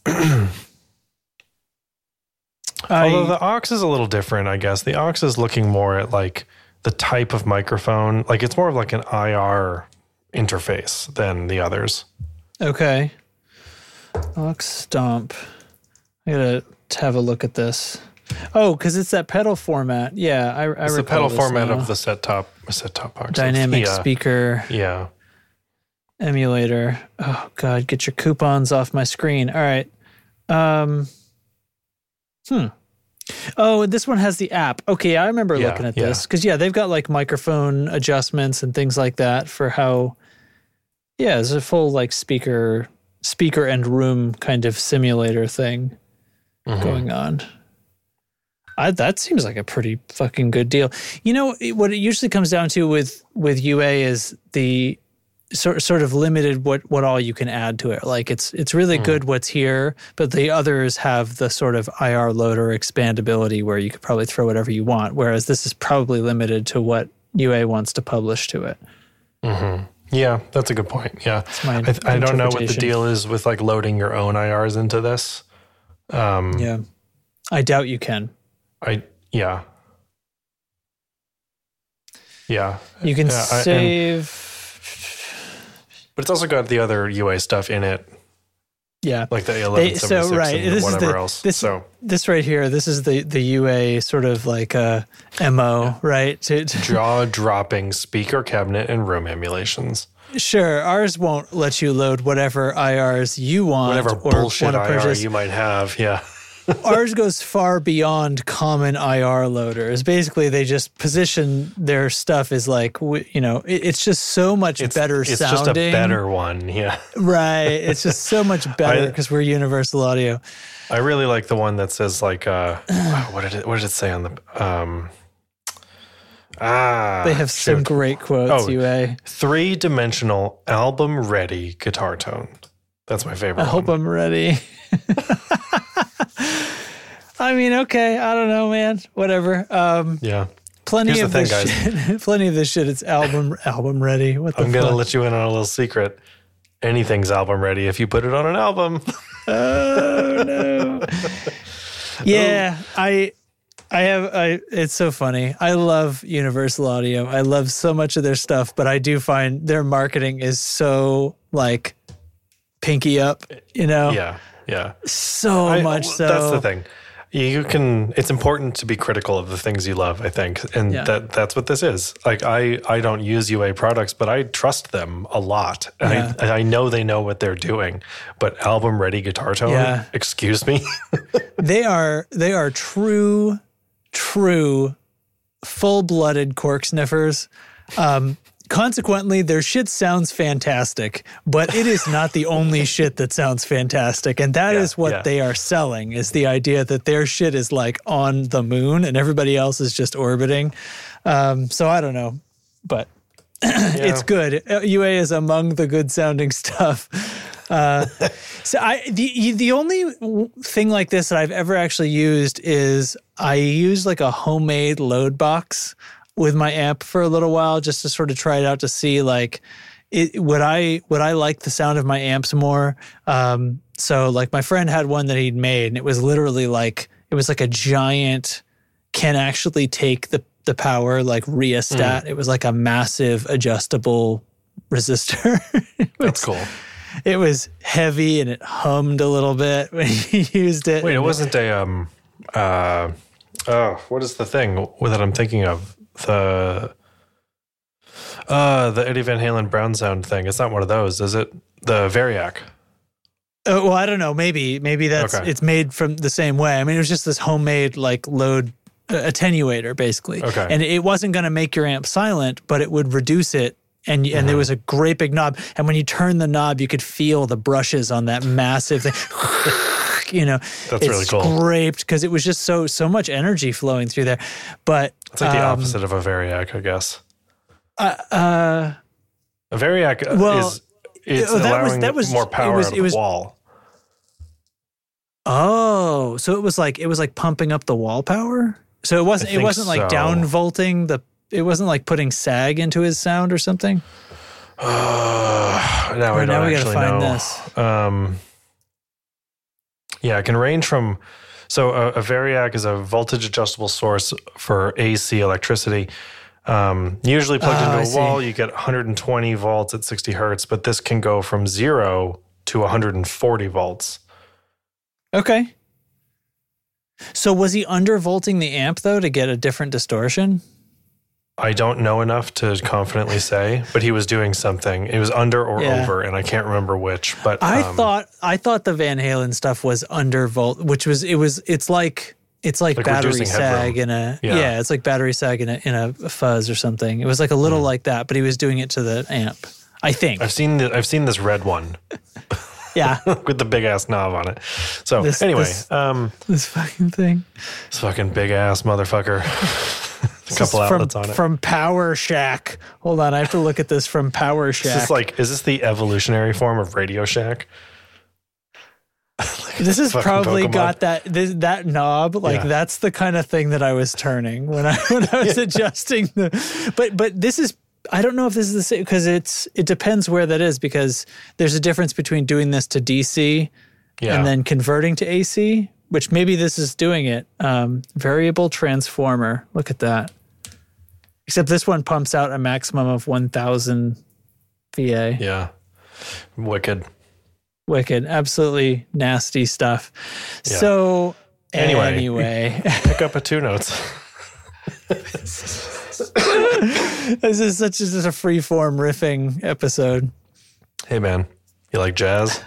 although I, the Aux is a little different, I guess. The Aux is looking more at like the type of microphone. Like it's more of like an I R interface than the others. okay. Aux Stomp. I gotta have a look at this. Oh, because it's that pedal format. Yeah, I, I It's the recall pedal this format now. of the set top set top box. Dynamic yeah. speaker Yeah. emulator. Oh God, get your coupons off my screen. All right. Um. Hmm. Oh, this one has the app. Okay, I remember Yeah, looking at yeah. this because yeah, they've got like microphone adjustments and things like that for how. Yeah, there's a full like speaker, speaker and room kind of simulator thing Mhm. going on. I, that seems like a pretty fucking good deal. You know it- what it usually comes down to with with U A is the sort sort of limited what what all you can add to it. Like it's it's really good what's here, but the others have the sort of I R loader expandability where you could probably throw whatever you want. Whereas this is probably limited to what U A wants to publish to it. Mm-hmm. Yeah, that's a good point. Yeah. my I, th- I don't know what the interpretation. deal is with like loading your own I Rs into this. Um, Yeah, I doubt you can. I, yeah. Yeah. You can Yeah, I- and- save. But it's also got the other U A stuff in it, yeah. like the They, eleven seventy-six so right, and this is whatever the else. this so this right here. This is the the U A sort of like a M O, right? To, to, jaw-dropping speaker cabinet and room emulations. sure, ours won't let you load whatever I Rs you want, Whatever or bullshit wanna I R purchase. you might have. Yeah. Ours goes far beyond common I R loaders. Basically, they just position their stuff as like w- you know, it, it's just so much It's, better it's sounding. just a better one. Yeah. right? It's just so much better I- because we're Universal Audio. I really like the one that says like, uh, wow, what did it, what did it say on the, um, ah, They have some shoot. great quotes. Oh, U A. Three-dimensional album-ready guitar tone. That's my favorite I hope one. I'm ready. I mean, okay, I don't know, man. Whatever. Um, Yeah. plenty Here's of the this thing, shit. Plenty of this shit. It's album album ready. What the I'm going to fuck? let you in on a little secret. Anything's album ready if you put it on an album. Oh no. Yeah, I I have I it's so funny. I love Universal Audio. I love so much of their stuff, but I do find their marketing is so like pinky up, you know? Yeah. Yeah. So I- much so. That's the thing. You can. It's important to be critical of the things you love, I think, and Yeah. that that's what this is. Like I, I don't use U A products, but I trust them a lot. And Yeah. I, I know they know what they're doing. But album ready guitar tone, Yeah. excuse me. They are they are true, true, full-blooded cork sniffers. Um, consequently, their shit sounds fantastic, but it is not the only shit that sounds fantastic. And that Yeah, is what yeah. they are selling, is the idea that their shit is like on the moon and everybody else is just orbiting. Um, so I don't know, but it's good. U A is among the good sounding stuff. Uh, so I the the only thing like this that I've ever actually used is I used like a homemade load box with my amp for a little while just to sort of try it out to see like it would I would I like the sound of my amps more. Um, so like my friend had one that he'd made and it was literally like it was like a giant can actually take the the power like rheostat. Mm. It was like a massive adjustable resistor. was, That's cool. It was heavy and it hummed a little bit when you used it. Wait, it wasn't a um uh oh, what is the thing that I'm thinking of? The uh the Eddie Van Halen Brown sound thing. It's not one of those, is it? The Variac. Oh, well, I don't know. Maybe maybe that's Okay. it's made from the same way. I mean, it was just this homemade like load uh, attenuator basically. Okay. And it wasn't going to make your amp silent, but it would reduce it. And and Mm-hmm. there was a great big knob. And when you turn the knob, you could feel the brushes on that massive thing. You know, That's it really cool. scraped because it was just so so much energy flowing through there. But It's like the um, opposite of a Variac, I guess. Uh, uh, A Variac well, is it's oh, that was- allowing that was- more it power was- out of it was- the wall. Oh, so it was like it was like pumping up the wall power. So it wasn't I it think wasn't like so. down volting the. It wasn't like putting sag into his sound or something. Uh, now Or I don't now we gotta actually find know. this. Um, yeah, it can range from. So a, a Variac is a voltage adjustable source for A C electricity. Um, usually plugged Oh, into I a see. wall, you get one hundred twenty volts at sixty hertz, but this can go from zero to one hundred forty volts. Okay. So was he undervolting the amp though to get a different distortion? I don't know enough to confidently say, but he was doing something. It was under or Yeah. over, and I can't remember which. But I um, thought I thought the Van Halen stuff was undervolt, which was it was it's like it's like, Like battery reducing sag headroom. in a Yeah. yeah. It's like battery sag in a in a fuzz or something. It was like a little Hmm. like that, but he was doing it to the amp. I think. I've seen the, I've seen this red one Yeah. with the big ass knob on it. So This- anyway, this- um, This fucking thing. this fucking big ass motherfucker. A This couple is from, outlets on it. From Power Shack. Hold on, I have to look at this from Power Is Shack. this like is this the evolutionary form of Radio Shack? This has fucking probably Pokemon. got that this, that knob. Like Yeah. that's the kind of thing that I was turning when I when I was adjusting the. But but this is I don't know if this is the same because it's it depends where that is because there's a difference between doing this to D C Yeah. and then converting to A C, which maybe this is doing it. Um, variable transformer. Look at that. Except this one pumps out a maximum of one thousand V A. yeah. Wicked. Wicked. Absolutely nasty stuff. Yeah. So Anyway. anyway. Pick up a two notes. This is such as a free form riffing episode. Hey man, you like jazz?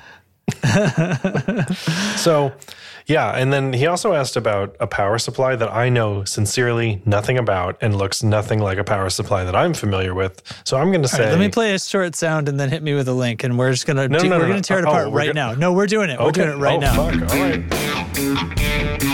So, yeah, and then he also asked about a power supply that I know sincerely nothing about and looks nothing like a power supply that I'm familiar with. So I'm going to All say, right, let me play a short sound and then hit me with a link, and we're just gonna No, do, no, we're no, gonna no. tear it Oh, apart we're right go- now. No, we're doing it. We're okay. doing it right oh, now. Fuck. All right.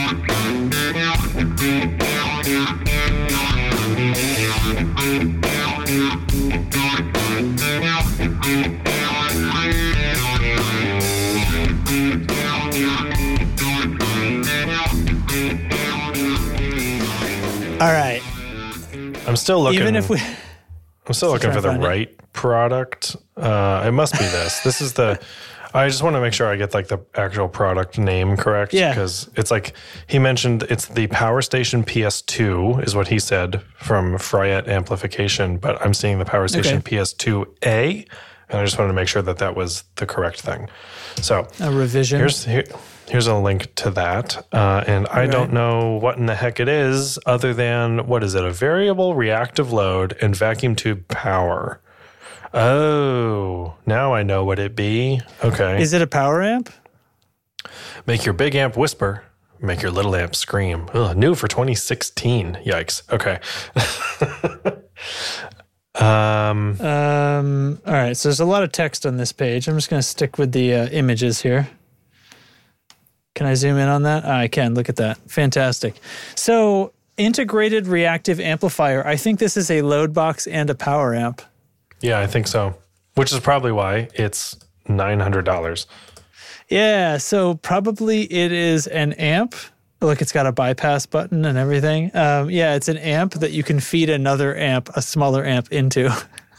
All right. I'm still looking. Even if we I'm still looking try for to the find it. right product. Uh, it must be this. This is the. I just want to make sure I get like the actual product name correct. Yeah. Because it's like he mentioned it's the Power Station P S two is what he said from Fryette Amplification, but I'm seeing the Power Station Okay. P S two A, and I just wanted to make sure that that was the correct thing. So a revision. here's here, here's a link to that, uh, and I Right. don't know what in the heck it is, other than what is it? A variable reactive load and vacuum tube power. Oh, now I know what it be. Okay, Is it a power amp? make your big amp whisper, make your little amp scream. Ugh, new for twenty sixteen. Yikes. Okay. Um, Um, all right, so there's a lot of text on this page. I'm just going to stick with the uh, images here. Can I zoom in on that? Ah, I can. Look at that. Fantastic. So integrated reactive amplifier. I think this is a load box and a power amp. Yeah, I think so. Which is probably why it's nine hundred dollars. Yeah, so probably it is an amp. Look, it's got a bypass button and everything. Um, yeah, it's an amp that you can feed another amp, a smaller amp, into.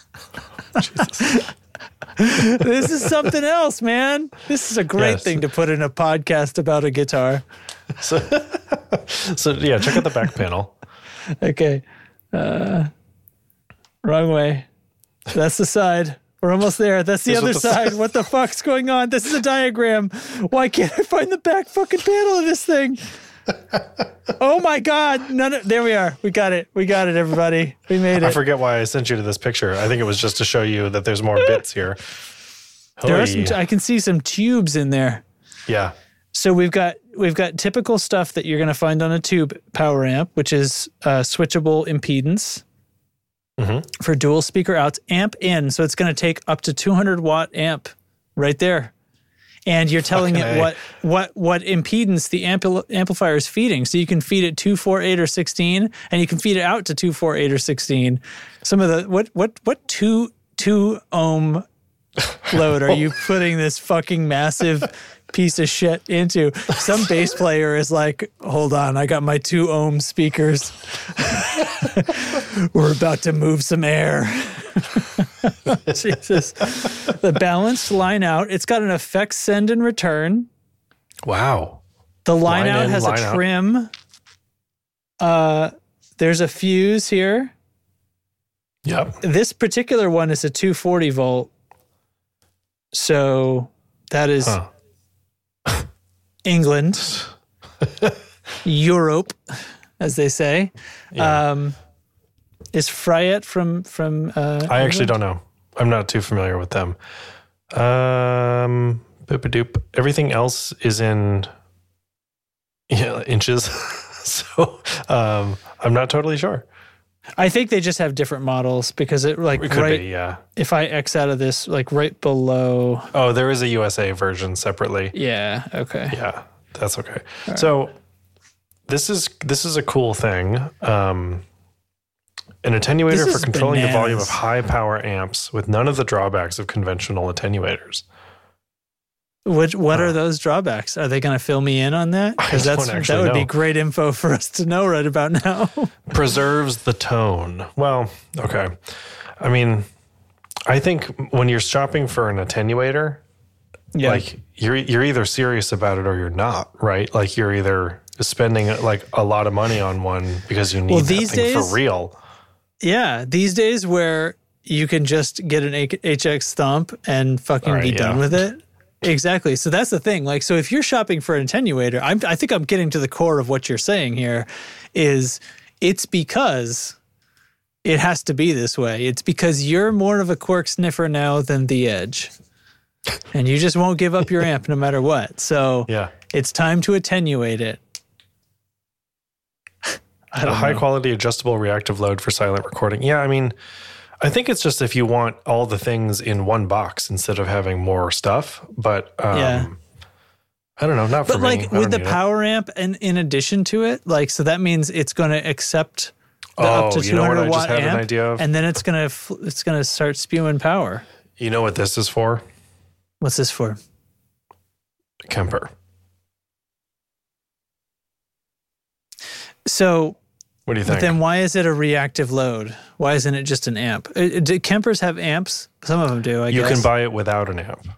This is something else, man. This is a great yes. thing to put in a podcast about a guitar. So, so yeah, check out the back panel. Okay. Uh, wrong way. That's the side. We're almost there. That's the Here's other what the side. What the fuck's going on? This is a diagram. Why can't I find the back fucking panel of this thing? Oh my God. None of, there we are. We got it. We got it, everybody. We made it. I forget why I sent you to this picture. I think it was just to show you that there's more bits here. There are some, I can see some tubes in there. Yeah. So we've got we've got typical stuff that you're going to find on a tube power amp, which is uh, switchable impedance. Mm-hmm. For dual speaker outs, amp in. So it's going to take up to two hundred watt amp right there. And you're telling Fucking it a. what what what impedance the ampli- amplifier is feeding. So you can feed it two, four, eight, or sixteen, and you can feed it out to two, four, eight, or sixteen. Some of the, what what what two, two ohm load are you putting this fucking massive piece of shit into? Some bass player is like, hold on, I got my two ohm speakers. We're about to move some air. Jesus. The balanced line out. It's got an effects send and return. Wow. The line, line out in, has line a trim. Out. Uh, there's a fuse here. Yep. This particular one is a two forty volt. So that is huh. England, Europe, as they say. Yeah. Um, is Fryette from from? Uh, I actually don't know. I'm not too familiar with them. Um, boop-a-doop. Everything else is in yeah inches, so um, I'm not totally sure. I think they just have different models because it like it could right. Be, yeah. If I X out of this, like right below. Oh, there is a U S A version separately. Yeah. Okay. Yeah, that's okay. All so right. this is this is a cool thing. Um, an attenuator for controlling bananas. the volume of high power amps with none of the drawbacks of conventional attenuators. Which what uh, are those drawbacks? Are they going to fill me in on that? Because that's that would know. be great info for us to know right about now. Preserves the tone. Well, okay. I mean, I think when you're shopping for an attenuator, yeah. like you're you're either serious about it or you're not, right? Like you're either spending like a lot of money on one because you need well, that thing days, for real. Yeah, these days where you can just get an H X thump and fucking right, be yeah. done with it. Exactly. So that's the thing. Like, so if you're shopping for an attenuator, I'm, I think I'm getting to the core of what you're saying here is it's because it has to be this way. It's because you're more of a cork sniffer now than the Edge. And you just won't give up your amp no matter what. So yeah. it's time to attenuate it. I don't a high know. quality adjustable reactive load for silent recording. Yeah, I mean, I think it's just if you want all the things in one box instead of having more stuff. But um, yeah. I don't know, not for but me. But like with the power it. amp and in addition to it, like, so that means it's going to accept the oh, up to you two hundred know what I watt just had amp, an idea of? And then it's going to it's going to start spewing power. You know what this is for? What's this for? Kemper. So what do you think? But then why is it a reactive load? Why isn't it just an amp? Do Kempers have amps? Some of them do, I you guess. You can buy it without an amp.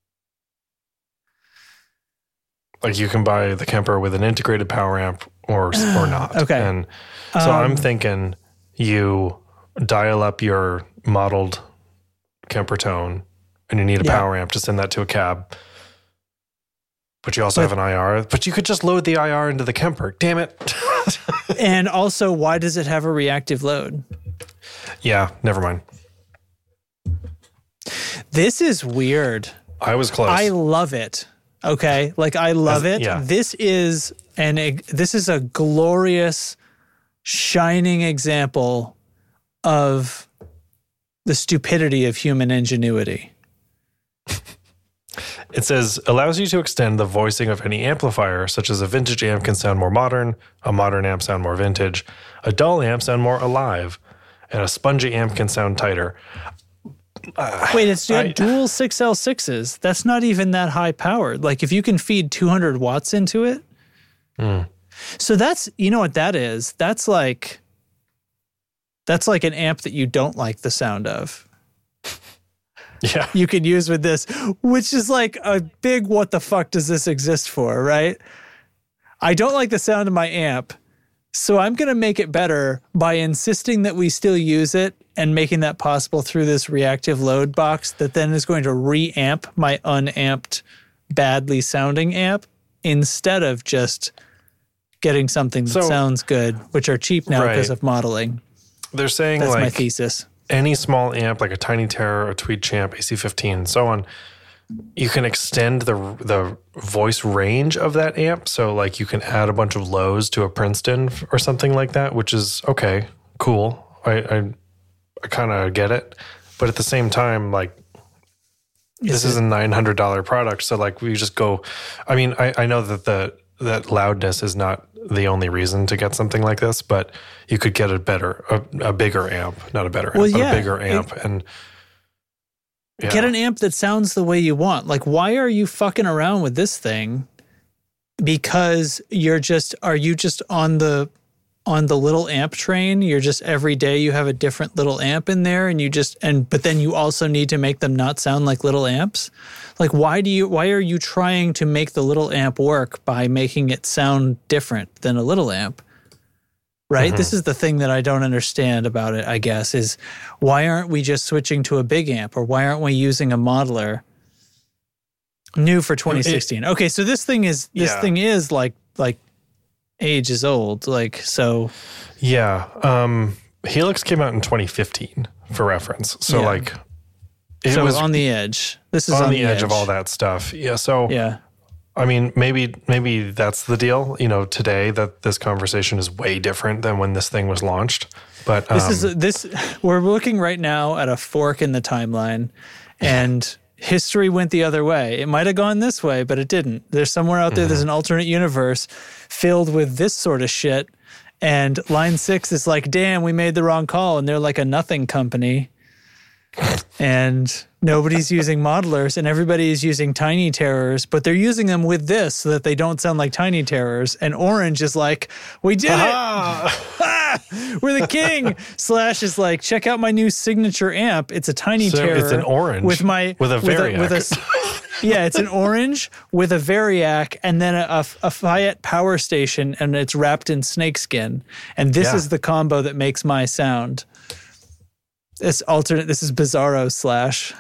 Like you can buy the Kemper with an integrated power amp or or not. Okay. And so um, I'm thinking you dial up your modeled Kemper tone and you need a yeah. power amp to send that to a cab. But you also but, have an I R. But you could just load the I R into the Kemper. Damn it. And also, why does it have a reactive load? Yeah, never mind. This is weird. I was close. I love it. Okay, like I love As, it. Yeah. This is an this is a glorious, shining example of the stupidity of human ingenuity. It says, allows you to extend the voicing of any amplifier, such as a vintage amp can sound more modern, a modern amp sound more vintage, a dull amp sound more alive, and a spongy amp can sound tighter. Uh, Wait, it's got I, dual six L sixes. That's not even that high powered. Like if you can feed two hundred watts into it. Mm. So that's, you know what that is? That's like, that's like an amp that you don't like the sound of. Yeah. You could use with this, which is like a big what the fuck does this exist for, right? I don't like the sound of my amp, so I'm going to make it better by insisting that we still use it and making that possible through this reactive load box that then is going to reamp my unamped, badly sounding amp instead of just getting something that so, sounds good, which are cheap now right. because of modeling. They're saying That's like my thesis. Any small amp like a Tiny Terror, a Tweed Champ, A C fifteen, and so on, you can extend the the voice range of that amp. So like you can add a bunch of lows to a Princeton or something like that, which is okay, cool. I I, I kind of get it, but at the same time, like is this it? is a nine hundred dollars product, so like we just go. I mean, I I know that the that loudness is not the only reason to get something like this, but you could get a better, a, a bigger amp, not a better amp, well, yeah, but a bigger amp. It, and yeah. Get an amp that sounds the way you want. Like, why are you fucking around with this thing? Because you're just, are you just on the, on the little amp train? You're just every day you have a different little amp in there and you just, and, but then you also need to make them not sound like little amps. Like, why do you, why are you trying to make the little amp work by making it sound different than a little amp? Right? Mm-hmm. This is the thing that I don't understand about it, I guess, is why aren't we just switching to a big amp, or why aren't we using a modeler new for twenty sixteen? It, okay, so this thing is, this yeah. thing is like, like age is old. Like, so. Yeah. Um, Helix came out in twenty fifteen for reference. So yeah. like, It so was on the edge. This is on, on the, the edge, edge of all that stuff. Yeah. So, yeah. I mean, maybe maybe that's the deal. You know, today that this conversation is way different than when this thing was launched. But um, this is this. We're looking right now at a fork in the timeline, and history went the other way. It might have gone this way, but it didn't. There's somewhere out there. Mm-hmm. There's an alternate universe filled with this sort of shit. And Line Six is like, damn, we made the wrong call, and they're like a nothing company. And nobody's using modelers, and everybody is using Tiny Terrors, but they're using them with this so that they don't sound like Tiny Terrors. And Orange is like, we did it! We're the king! Slash is like, check out my new signature amp. It's a Tiny so Terror. It's an orange with my with a Variac. With a, with a, yeah, it's an orange with a Variac, and then a, a, a Fayette power station, and it's wrapped in snakeskin. And this yeah. is the combo that makes my sound. This alternate. This is Bizarro Slash.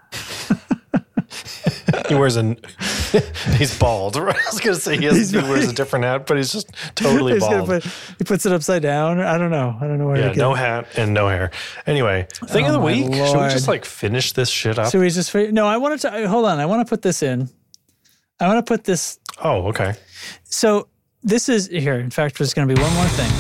He wears a. He's bald. I was gonna say he, has, he wears a different hat, but he's just totally he's bald. Put, he puts it upside down. I don't know. I don't know where. Yeah, to get no it. hat and no hair. Anyway, thing oh of the week. Lord. Should we just like finish this shit up? Should we just? No, I wanted to. Hold on. I want to put this in. I want to put this. Oh, okay. So this is here. In fact, there's going to be one more thing.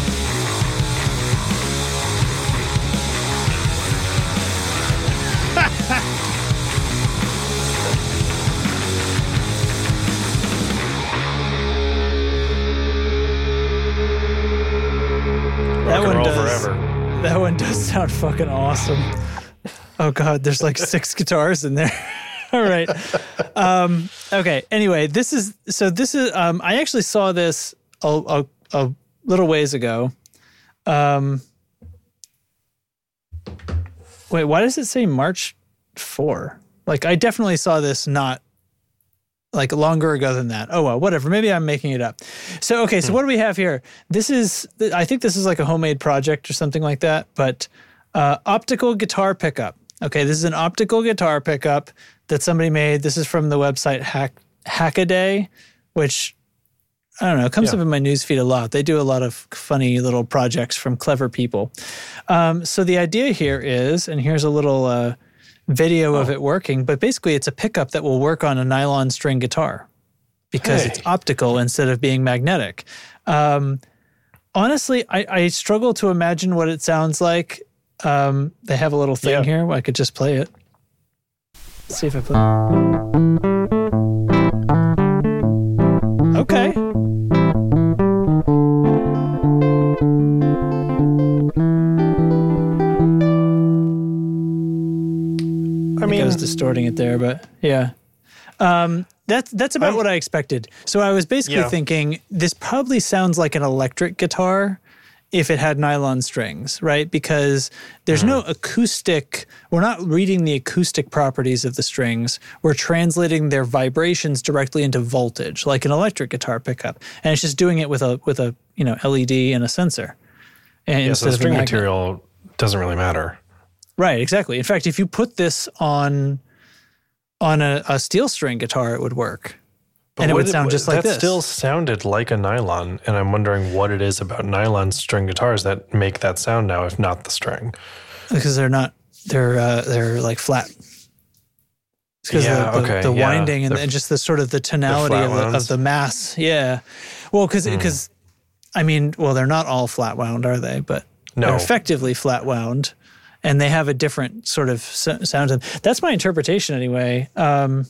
That one does. Forever. That one does sound fucking awesome. Oh God, there's like six guitars in there. All right. Um, okay. Anyway, this is so. This is. Um, I actually saw this a, a, a little ways ago. Um, wait, why does it say March fourth? Like, I definitely saw this not like longer ago than that. Oh well, whatever. Maybe I'm making it up. So okay. So what do we have here? This is. I think this is like a homemade project or something like that. But uh, optical guitar pickup. Okay, this is an optical guitar pickup that somebody made. This is from the website Hack Hackaday, which, I don't know, comes yeah. up in my newsfeed a lot. They do a lot of funny little projects from clever people. Um, so the idea here is, and here's a little uh, video oh. of it working, but basically it's a pickup that will work on a nylon string guitar because hey. it's optical instead of being magnetic. Um, honestly, I, I struggle to imagine what it sounds like Um, they have a little thing Yeah. here where I could just play it. Let's see if I play. Okay. I I mean, think I was distorting it there, but yeah. Um, that's that's about I'm- what I expected. So I was basically Yeah. thinking this probably sounds like an electric guitar if it had nylon strings, right? Because there's no acoustic, we're not reading the acoustic properties of the strings. We're translating their vibrations directly into voltage, like an electric guitar pickup. And it's just doing it with a with a, you know, L E D and a sensor. And yeah, so instead the of a string magnet. material doesn't really matter. Right, exactly. In fact, if you put this on on a, a steel string guitar, it would work. But and it what would did- sound just like that this. still sounded like a nylon, and I'm wondering what it is about nylon string guitars that make that sound now, if not the string. Because they're not, they're uh, they're like flat. It's because Yeah, the, the, okay, the yeah. winding and, They're- and just the sort of the tonality flat of the, wounds. of the mass. Yeah. Well, because, because I mean, well, they're not all flat wound, are they? But No. they're effectively flat wound. And they have a different sort of so- sound. to them. That's my interpretation anyway. Um,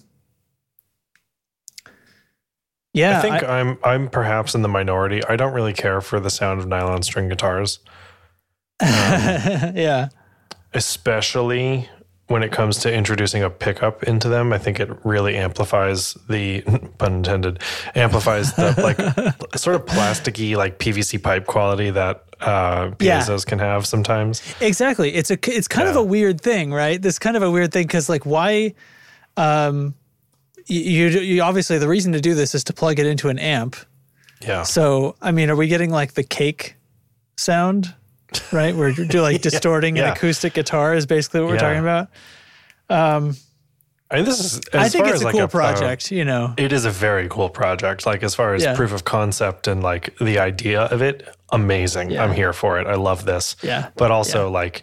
yeah. I think I- I, am I'm perhaps in the minority. I don't really care for the sound of nylon string guitars, yeah. especially when it comes to introducing a pickup into them. I think it really amplifies the pun intended amplifies the like sort of plasticky like P V C pipe quality that uh, Yeah. piezos can have sometimes. Exactly. It's a it's kind of Yeah. a weird thing, right? This kind of a weird thing because like why um you, you you obviously the reason to do this is to plug it into an amp. Yeah. So, I mean, are we getting like the cake sound, right? Where you're do like distorting yeah. an acoustic guitar is basically what we're Yeah. talking about. Um I mean, this is as I think far it's as a like cool uh, project, you know. it is a very cool project. Like as far as Yeah. proof of concept and like the idea of it, amazing. Yeah. I'm here for it. I love this. Yeah. But also like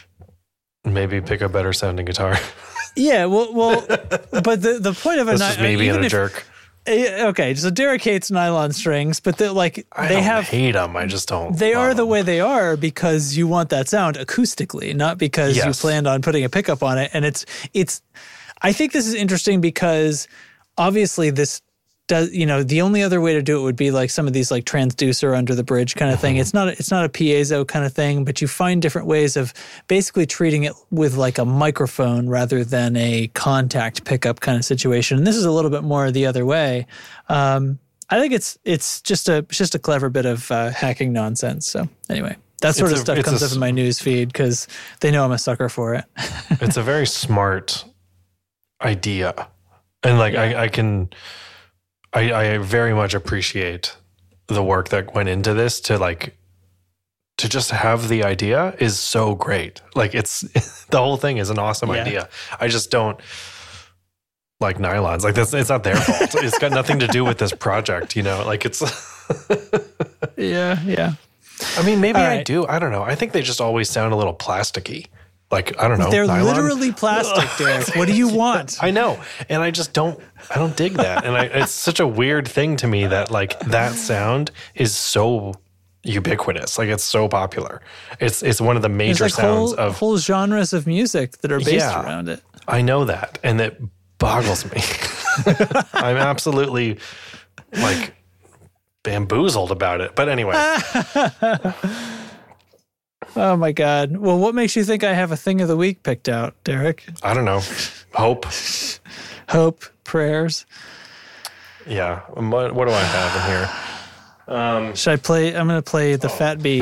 maybe pick a better sounding guitar. Yeah, well well but the the point of a This ni- is maybe even in a if- jerk. eh, okay, so Derek hates nylon strings, but they're like I they don't have hate them. I just don't. They love are the them. way they are because you want that sound acoustically, not because you Yes. planned on putting a pickup on it. And it's, it's, I think this is interesting because obviously this does, you know, the only other way to do it would be like some of these like transducer under the bridge kind of thing. It's not, it's not a piezo kind of thing, but you find different ways of basically treating it with like a microphone rather than a contact pickup kind of situation. And this is a little bit more the other way. Um, I think it's it's just a it's just a clever bit of uh, hacking nonsense. So anyway, that sort It's of a- stuff it's comes a up s- in my news feed because they know I'm a sucker for it. It's a very smart idea, and like I, I can, I, I very much appreciate the work that went into this to like. To just have the idea is so great. Like it's the whole thing is an awesome Yeah. idea. I just don't like nylons. Like that's it's not their fault. It's got nothing to do with this project, you know. Like it's Yeah, yeah. I mean, maybe All I right. do. I don't know. I think they just always sound a little plasticky. Like I don't know. They're nylon? literally plastic, Derek. What do you want? I know, and I just don't. I don't dig that, and I, it's such a weird thing to me that like that sound is so ubiquitous. Like it's so popular. It's it's one of the There's major like sounds whole, of. whole genres of music that are based Yeah. around it. I know that, and it boggles me. I'm absolutely like bamboozled about it. But anyway, Oh my God. Well, what makes you think I have a thing of the week picked out, Derek? I don't know. Hope. Hope, prayers. Yeah. What, what do I have in here? Um, Should I play? I'm going to play the Fat Bee.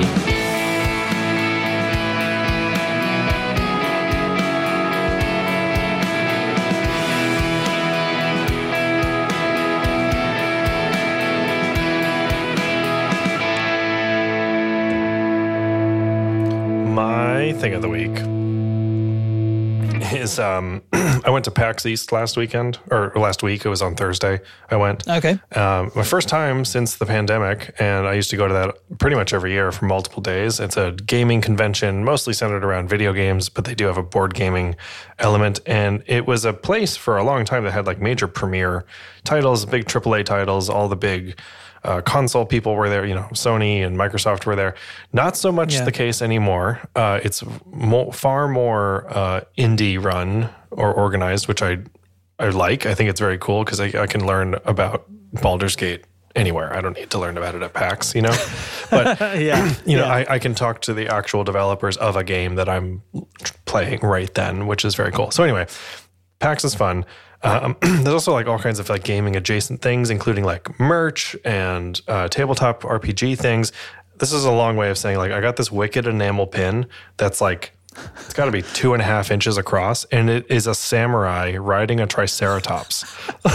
My thing of the week is um, I went to PAX East last weekend, or last week. It was on Thursday. I went. Okay. Um, my first time since the pandemic, and I used to go to that pretty much every year for multiple days. It's a gaming convention, mostly centered around video games, but they do have a board gaming element. And it was a place for a long time that had like major premiere titles, big triple A titles, all the big Uh, console people were there, you know, Sony and Microsoft were there. Not so much Yeah. the case anymore. Uh, it's mo- far more uh, indie run or organized, which I I like. I think it's very cool because I, I can learn about Baldur's Gate anywhere. I don't need to learn about it at PAX, you know. But yeah, you know, yeah. I, I can talk to the actual developers of a game that I'm playing right then, which is very cool. So anyway, PAX is fun. Um, there's also like all kinds of like gaming adjacent things, including like merch and uh, tabletop R P G things. This is a long way of saying like I got this wicked enamel pin that's like it's got to be two and a half inches across, and it is a samurai riding a triceratops.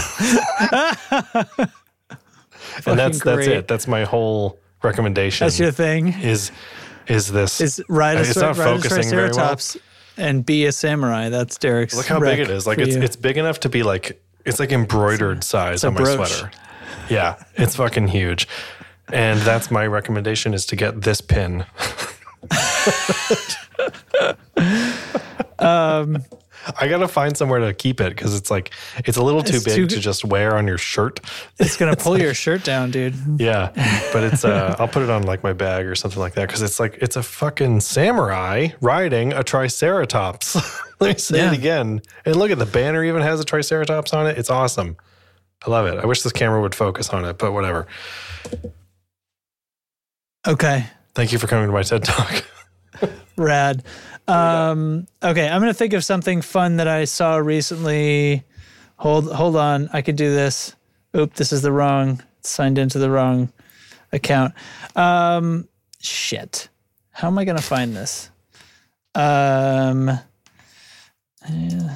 And that's great. that's it. That's my whole recommendation. That's your thing. Is is this? Is ride a, it's not ride a focusing very well. triceratops and be a samurai. That's Derek's. Look how rec big it is. Like for it's you. it's big enough to be like it's like embroidered size a on my brooch. sweater. Yeah, it's fucking huge. And that's my recommendation is to get this pin. um, I gotta find somewhere to keep it because it's like it's a little too It's big too- to just wear on your shirt. it's gonna pull your shirt down, dude. Yeah, but it's uh, I'll put it on like my bag or something like that because it's like it's a fucking samurai riding a triceratops. Let me say Yeah. it again. And look at the banner; even has a triceratops on it. It's awesome. I love it. I wish this camera would focus on it, but whatever. Okay, Thank you for coming to my TED Talk. rad. Um, okay, I'm gonna think of something fun that I saw recently. Hold, hold on. I could do this. Oop, this is the wrong. Signed into the wrong account. Um, shit. How am I gonna find this? Um. eh.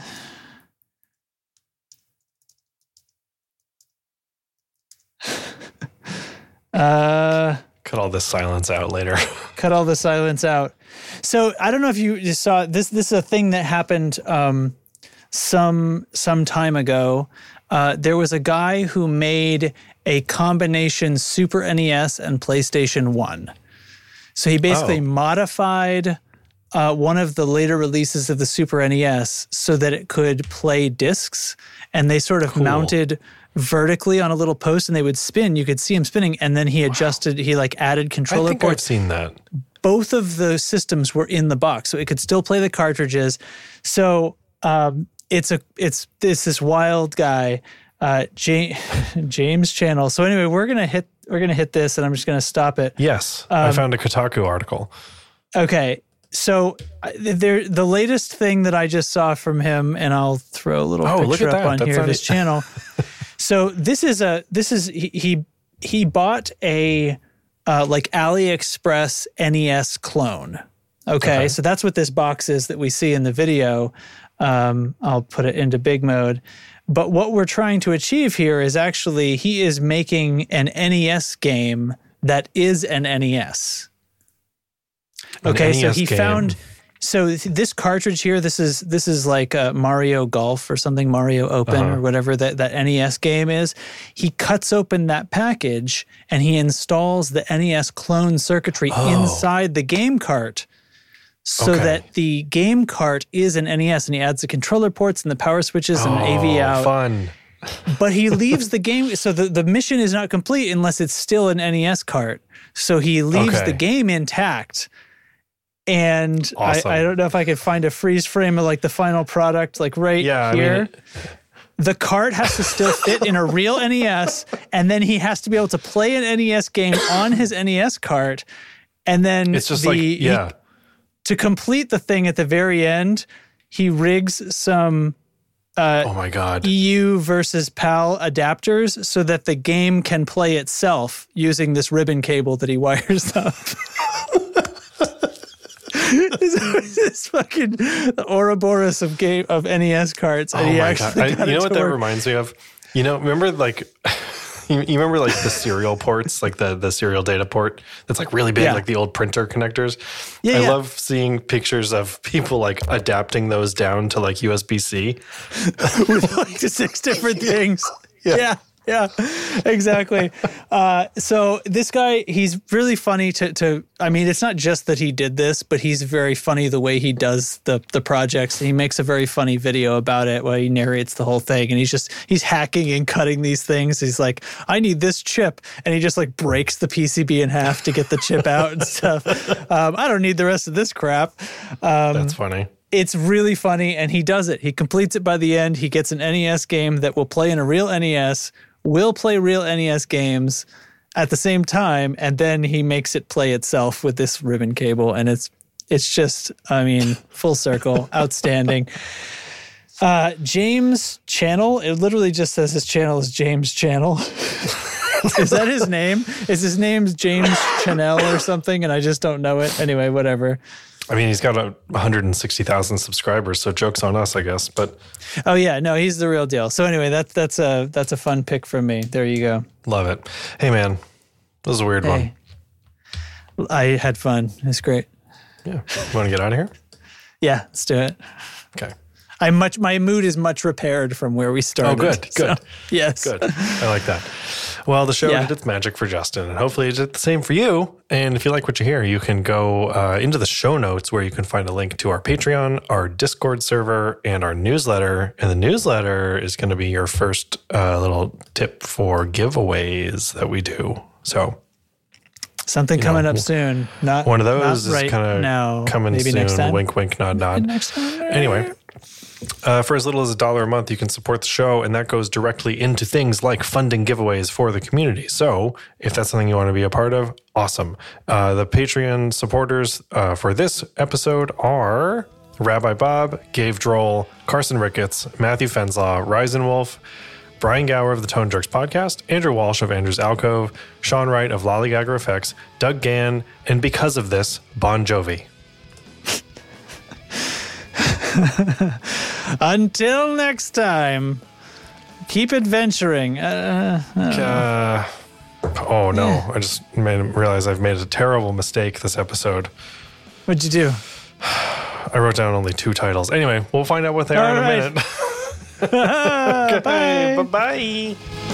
Uh, Cut all this silence out later. cut all the silence out. So I don't know if you just saw this. This is a thing that happened um, some some time ago. Uh, there was a guy who made a combination Super N E S and PlayStation One. So he basically Oh. modified uh, one of the later releases of the Super N E S so that it could play discs, and they sort of Cool. mounted vertically on a little post, and they would spin. You could see him spinning, and then he adjusted. He like added I controller think I've ports. seen that. Both of the systems were in the box, so it could still play the cartridges. So um, it's a it's it's this wild guy, uh, James, James Channel. So anyway, we're gonna hit we're gonna hit this, and I'm just gonna stop it. Yes, I found a Kotaku article. Okay, so uh, there the latest thing that I just saw from him, and I'll throw a little Oh, look picture at up that. on That's here of not his it. channel. So this is a this is he he, he bought a uh, like AliExpress N E S clone. Okay, Okay. so that's what this box is that we see in the video. Um, I'll put it into big mode. But what we're trying to achieve here is actually he is making an N E S game that is an N E S. An Okay, N E S so he game. found so th- this cartridge here. This is this is like uh, Mario Golf or something, Mario Open Uh-huh. or whatever that that N E S game is. He cuts open that package and he installs the N E S clone circuitry Oh. inside the game cart, so Okay. that the game cart is an N E S, and he adds the controller ports and the power switches and A V Oh, out. fun. But he leaves the game, so the, the mission is not complete unless it's still an N E S cart. So he leaves Okay. the game intact. And Awesome. I, I don't know if I could find a freeze frame of like the final product, like right Yeah, I mean, here. it- The cart has to still fit in a real N E S, and then he has to be able to play an N E S game on his N E S cart. And then It's just the, like, he- yeah. to complete the thing at the very end, he rigs some Oh my God. E U versus PAL adapters so that the game can play itself using this ribbon cable that he wires up. This this fucking the Ouroboros of game of N E S carts, and Oh he my actually God. I- got you it know what to that work. reminds me of? You know, remember like You, you remember like the serial ports, like the, the serial data port that's like really big, Yeah. like the old printer connectors? Yeah, I yeah. love seeing pictures of people like adapting those down to like U S B C. With like six different things. Yeah. yeah. Yeah, exactly. Uh, so this guy, he's really funny to, to, I mean, it's not just that he did this, but he's very funny the way he does the the projects. He makes a very funny video about it where he narrates the whole thing, and he's just, he's hacking and cutting these things. He's like, I need this chip. And he just like breaks the P C B in half to get the chip out and stuff. Um, I don't need the rest of this crap. Um, That's funny. It's really funny, and he does it. He completes it by the end. He gets an N E S game that will play in a real N E S, will play real N E S games at the same time, and then he makes it play itself with this ribbon cable, and it's it's just, I mean, full circle, outstanding. Uh, James Channel, it literally just says his channel is James Channel. Is that his name? Is his name James Channel or something, and I just don't know it? Anyway, whatever. I mean, he's got a one hundred sixty thousand subscribers, so joke's on us, I guess. But Oh yeah, no, he's the real deal. So anyway, that's that's a that's a fun pick from me. There you go. love it. Hey, man, this was a weird Hey, I had fun. It's great. one. Yeah. You want to get out of here? Yeah, let's do it. Okay. I'm much. My mood is much repaired from where we started. Oh, good, So, good. yes. Good. I like that. Well, the show Yeah. did its magic for Justin, and hopefully it did the same for you. And if you like what you hear, you can go uh, into the show notes where you can find a link to our Patreon, our Discord server, and our newsletter. And the newsletter is going to be your first uh, little tip for giveaways that we do. So Something know, coming up soon. Not one of those not is right kind of now. coming Maybe soon. next time. Wink, wink, nod, nod. Next time. Anyway, uh, for as little as a dollar a month, you can support the show, and that goes directly into things like funding giveaways for the community. So if that's something you want to be a part of, awesome. Uh, the Patreon supporters uh, for this episode are Rabbi Bob, Gabe Droll, Carson Ricketts, Matthew Fenslaw, Ryzen Wolf, Brian Gower of the Tone Jerks podcast, Andrew Walsh of Andrew's Alcove, Sean Wright of Lollygagger Effects, Doug Gann, and because of this, Bon Jovi. Until next time, keep adventuring. Uh, Uh, oh no! Yeah. I just made realize I've made a terrible mistake this episode. what'd you do? I wrote down only two titles. Anyway, we'll find out what they are All in a right. minute. Okay, Bye. bye bye.